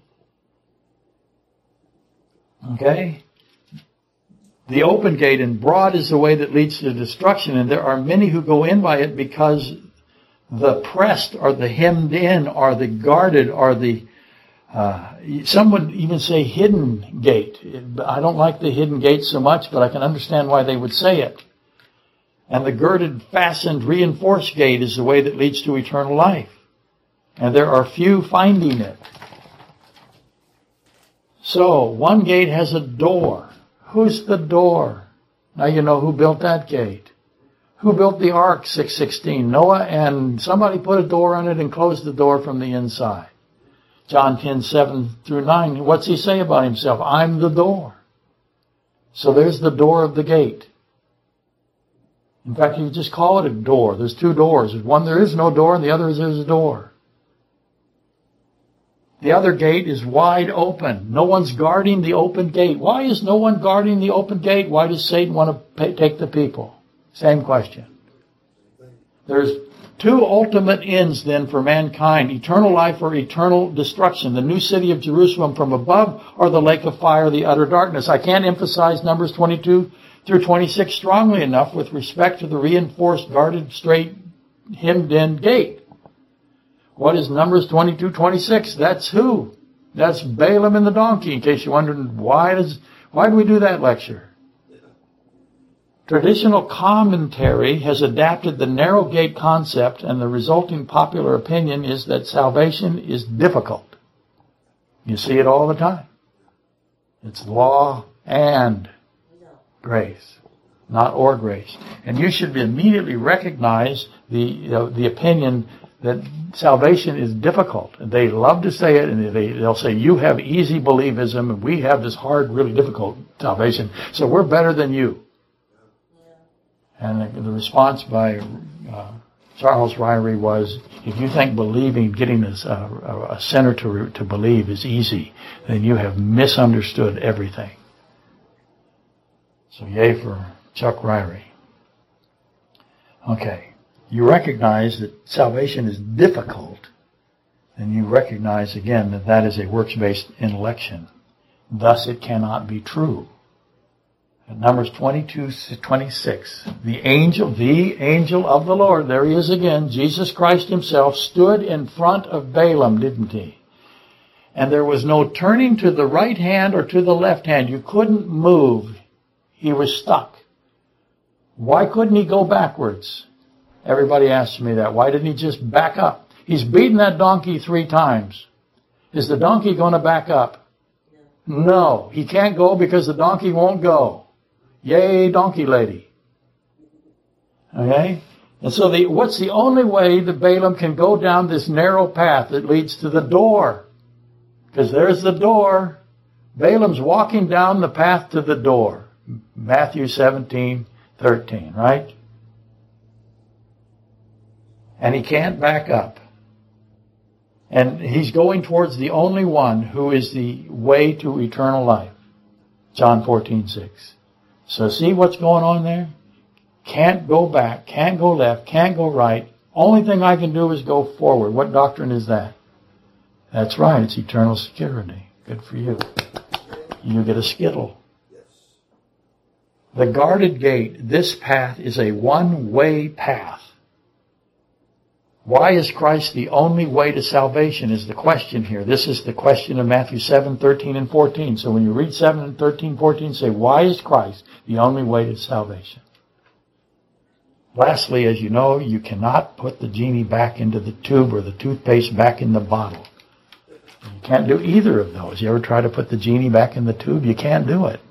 Okay? The open gate and broad is the way that leads to destruction, and there are many who go in by it, because the pressed or the hemmed in or the guarded or the, uh, some would even say hidden gate. I don't like the hidden gate so much, but I can understand why they would say it. And the girded, fastened, reinforced gate is the way that leads to eternal life. And there are few finding it. So, one gate has a door. Who's the door? Now you know who built that gate. Who built the ark, six sixteen? Noah, and somebody put a door on it and closed the door from the inside. John ten, seven through nine, what's he say about himself? I'm the door. So there's the door of the gate. In fact, you just call it a door. There's two doors. One, there is no door, and the other is there's a door. The other gate is wide open. No one's guarding the open gate. Why is no one guarding the open gate? Why does Satan want to pay, take the people? Same question. There's two ultimate ends then for mankind. Eternal life or eternal destruction. The new city of Jerusalem from above, or the lake of fire, the utter darkness. I can't emphasize Numbers twenty-two through twenty-six strongly enough with respect to the reinforced, guarded, straight, hemmed-in gate. What is Numbers twenty-two twenty-six? That's who? That's Balaam and the donkey, in case you're wondering why does why do we do that lecture? Traditional commentary has adapted the narrow gate concept, and the resulting popular opinion is that salvation is difficult. You see it all the time. It's law and grace, not or grace. And you should immediately recognize the you know, the opinion that salvation is difficult. And they love to say it, and they, they'll say, you have easy believism, and we have this hard, really difficult salvation, so we're better than you. And the, the response by uh, Charles Ryrie was, if you think believing, getting a, a, a sinner to, to believe is easy, then you have misunderstood everything. So yay for Chuck Ryrie. Okay. You recognize that salvation is difficult, and you recognize again that that is a works-based intellection. Thus it cannot be true. In Numbers twenty-two twenty-six, the angel, the angel of the Lord, there he is again, Jesus Christ himself, stood in front of Balaam, didn't he? And there was no turning to the right hand or to the left hand. You couldn't move. He was stuck. Why couldn't he go backwards? Everybody asks me that. Why didn't he just back up? He's beaten that donkey three times. Is the donkey going to back up? No. He can't go because the donkey won't go. Yay, donkey lady. Okay? And so the, what's the only way that Balaam can go down this narrow path that leads to the door? Because there's the door. Balaam's walking down the path to the door. Matthew seventeen thirteen, right? And he can't back up. And he's going towards the only one who is the way to eternal life. John fourteen six. So see what's going on there? Can't go back, can't go left, can't go right. Only thing I can do is go forward. What doctrine is that? That's right, it's eternal security. Good for you. You get a skittle. The guarded gate, this path is a one-way path. Why is Christ the only way to salvation is the question here. This is the question of Matthew seven, thirteen, and fourteen. So when you read seven, thirteen, fourteen, say, why is Christ the only way to salvation? Lastly, as you know, you cannot put the genie back into the tube or the toothpaste back in the bottle. You can't do either of those. You ever try to put the genie back in the tube? You can't do it.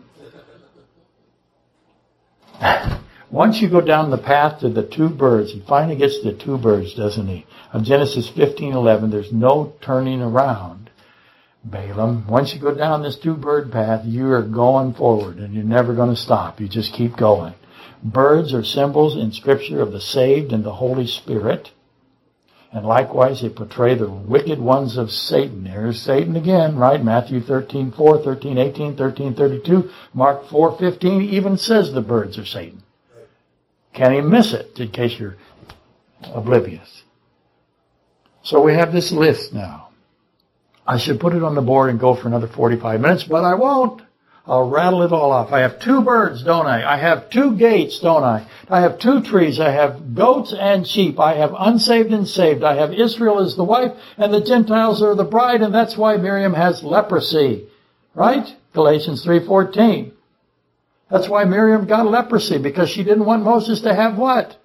Once you go down the path to the two birds, he finally gets to the two birds, doesn't he? Of Genesis fifteen eleven, there's no turning around. Balaam, once you go down this two-bird path, you are going forward, and you're never going to stop. You just keep going. Birds are symbols in Scripture of the saved and the Holy Spirit. And likewise, they portray the wicked ones of Satan. There's Satan again, right? Matthew thirteen four, thirteen eighteen, thirteen thirty-two, Mark four fifteen even says the birds are Satan. Can he miss it, in case you're oblivious? So we have this list now. I should put it on the board and go for another forty-five minutes, but I won't. I'll rattle it all off. I have two birds, don't I? I have two gates, don't I? I have two trees. I have goats and sheep. I have unsaved and saved. I have Israel as the wife, and the Gentiles are the bride, and that's why Miriam has leprosy. Right? Galatians three fourteen. That's why Miriam got leprosy, because she didn't want Moses to have what?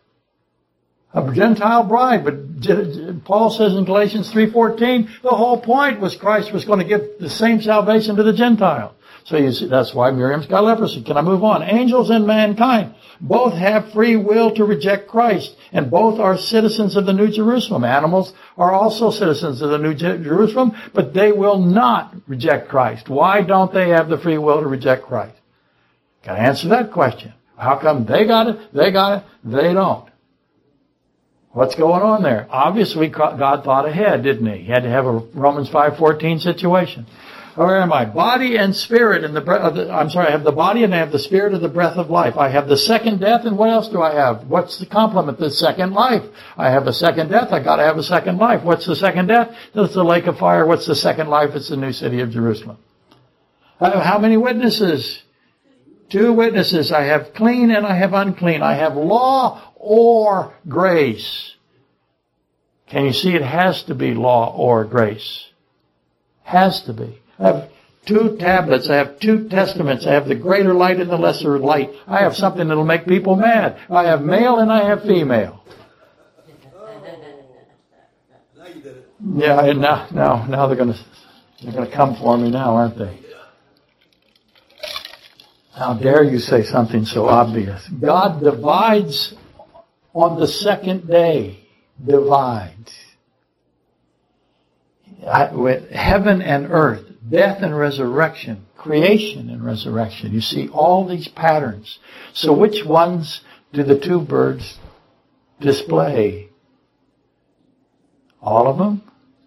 A Gentile bride. But Paul says in Galatians three fourteen, the whole point was Christ was going to give the same salvation to the Gentile. So you see, that's why Miriam's got leprosy. Can I move on? Angels and mankind both have free will to reject Christ, and both are citizens of the New Jerusalem. Animals are also citizens of the New Jerusalem, but they will not reject Christ. Why don't they have the free will to reject Christ? Got to answer that question. How come they got it, they got it, they don't? What's going on there? Obviously, God thought ahead, didn't he? He had to have a Romans five fourteen situation. Where am I? Body and spirit and the breath. I'm sorry, I have the body and I have the spirit of the breath of life. I have the second death, and what else do I have? What's the complement? The second life. I have a second death. I got to have a second life. What's the second death? That's the lake of fire. What's the second life? It's the new city of Jerusalem. I have how many witnesses? Two witnesses. I have clean and I have unclean. I have law or grace. Can you see it has to be law or grace? Has to be. I have two tablets. I have two testaments. I have the greater light and the lesser light. I have something that'll make people mad. I have male and I have female. Now you did it. Yeah, and now, now, now they're going to, they're going to come for me now, aren't they? How dare you say something so obvious? God divides on the second day. Divides. I, with heaven and earth, death and resurrection, creation and resurrection. You see all these patterns. So which ones do the two birds display? All of them?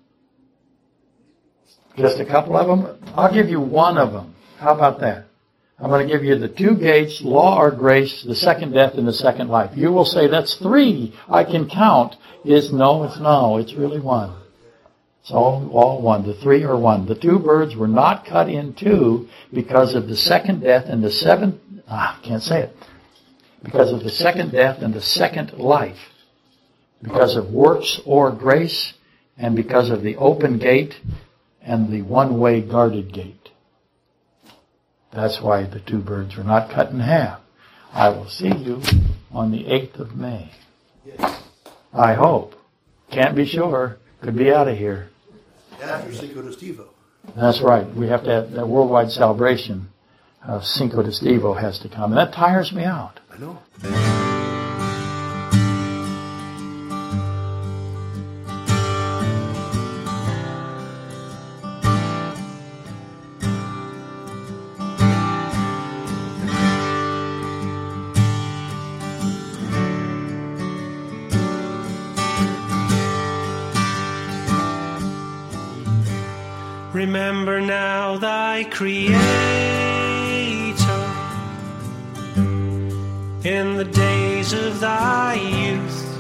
Just a couple of them? I'll give you one of them. How about that? I'm going to give you the two gates, law or grace, the second death and the second life. You will say, that's three. I can count. Is no, it's no. It's really one. It's all, all one. The three are one. The two birds were not cut in two because of the second death and the seventh, ah, can't say it. Because of the second death and the second life. Because of works or grace and because of the open gate and the one-way guarded gate. That's why the two birds were not cut in half. I will see you on the eighth of May. Yes. I hope. Can't be sure. Could be out of here. After Cinco de Stevo. That's right. We have to have that worldwide celebration of Cinco de Stevo has to come. And that tires me out. I know. Remember now thy Creator in the days of thy youth,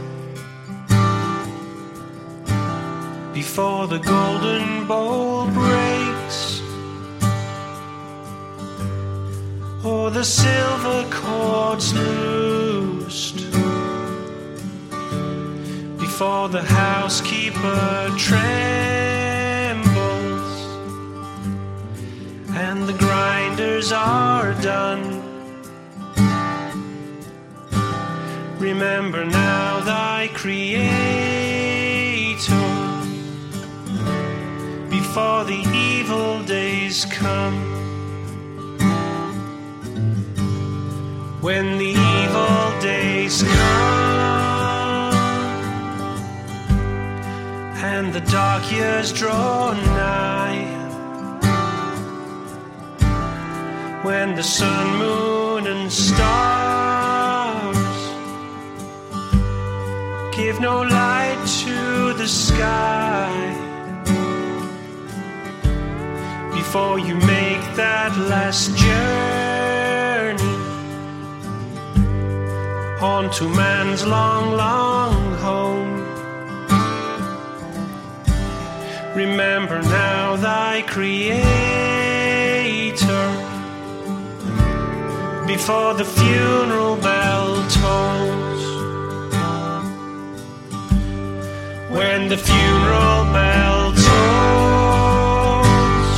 before the golden bowl breaks, or the silver cords loosed, before the housekeeper trembles and the grinders are done. Remember now thy Creator before the evil days come, when the evil days come and the dark years draw nigh, when the sun, moon, and stars give no light to the sky, before you make that last journey on to man's long, long home. Remember now thy Creator before the funeral bell tolls, when the funeral bell tolls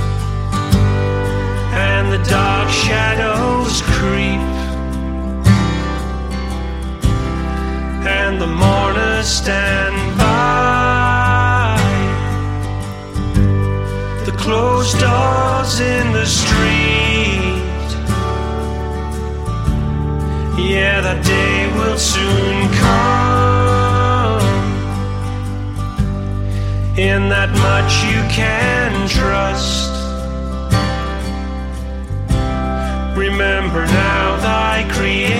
and the dark shadows creep and the mourners stand by the closed doors in the street. Yeah, that day will soon come. In that much you can trust. Remember now thy Creator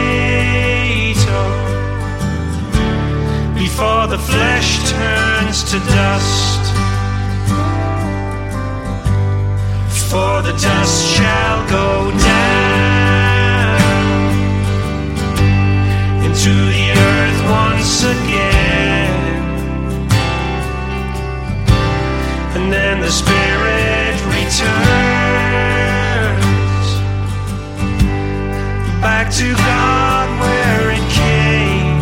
before the flesh turns to dust. For the dust shall go down into the earth once again, and then the Spirit returns back to God where it came.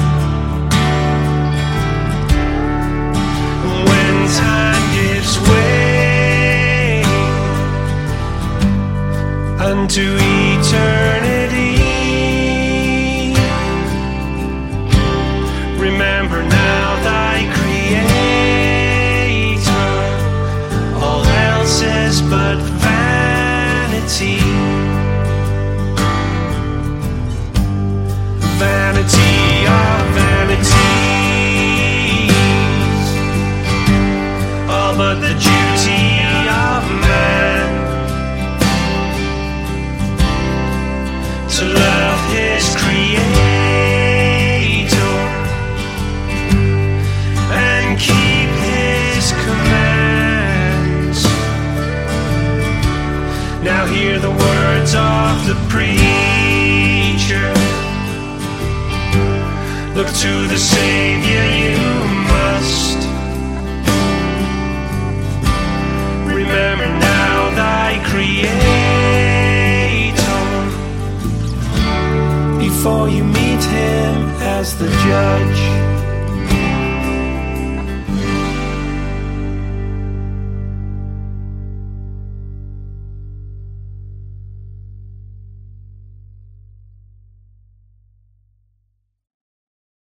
When time gives way unto eternity, remember now thy Creator. All else is but vanity. to love his creator and keep his commands. Now hear the words of the preacher. Look to the Savior you must. Remember now thy Creator before you meet him as the judge.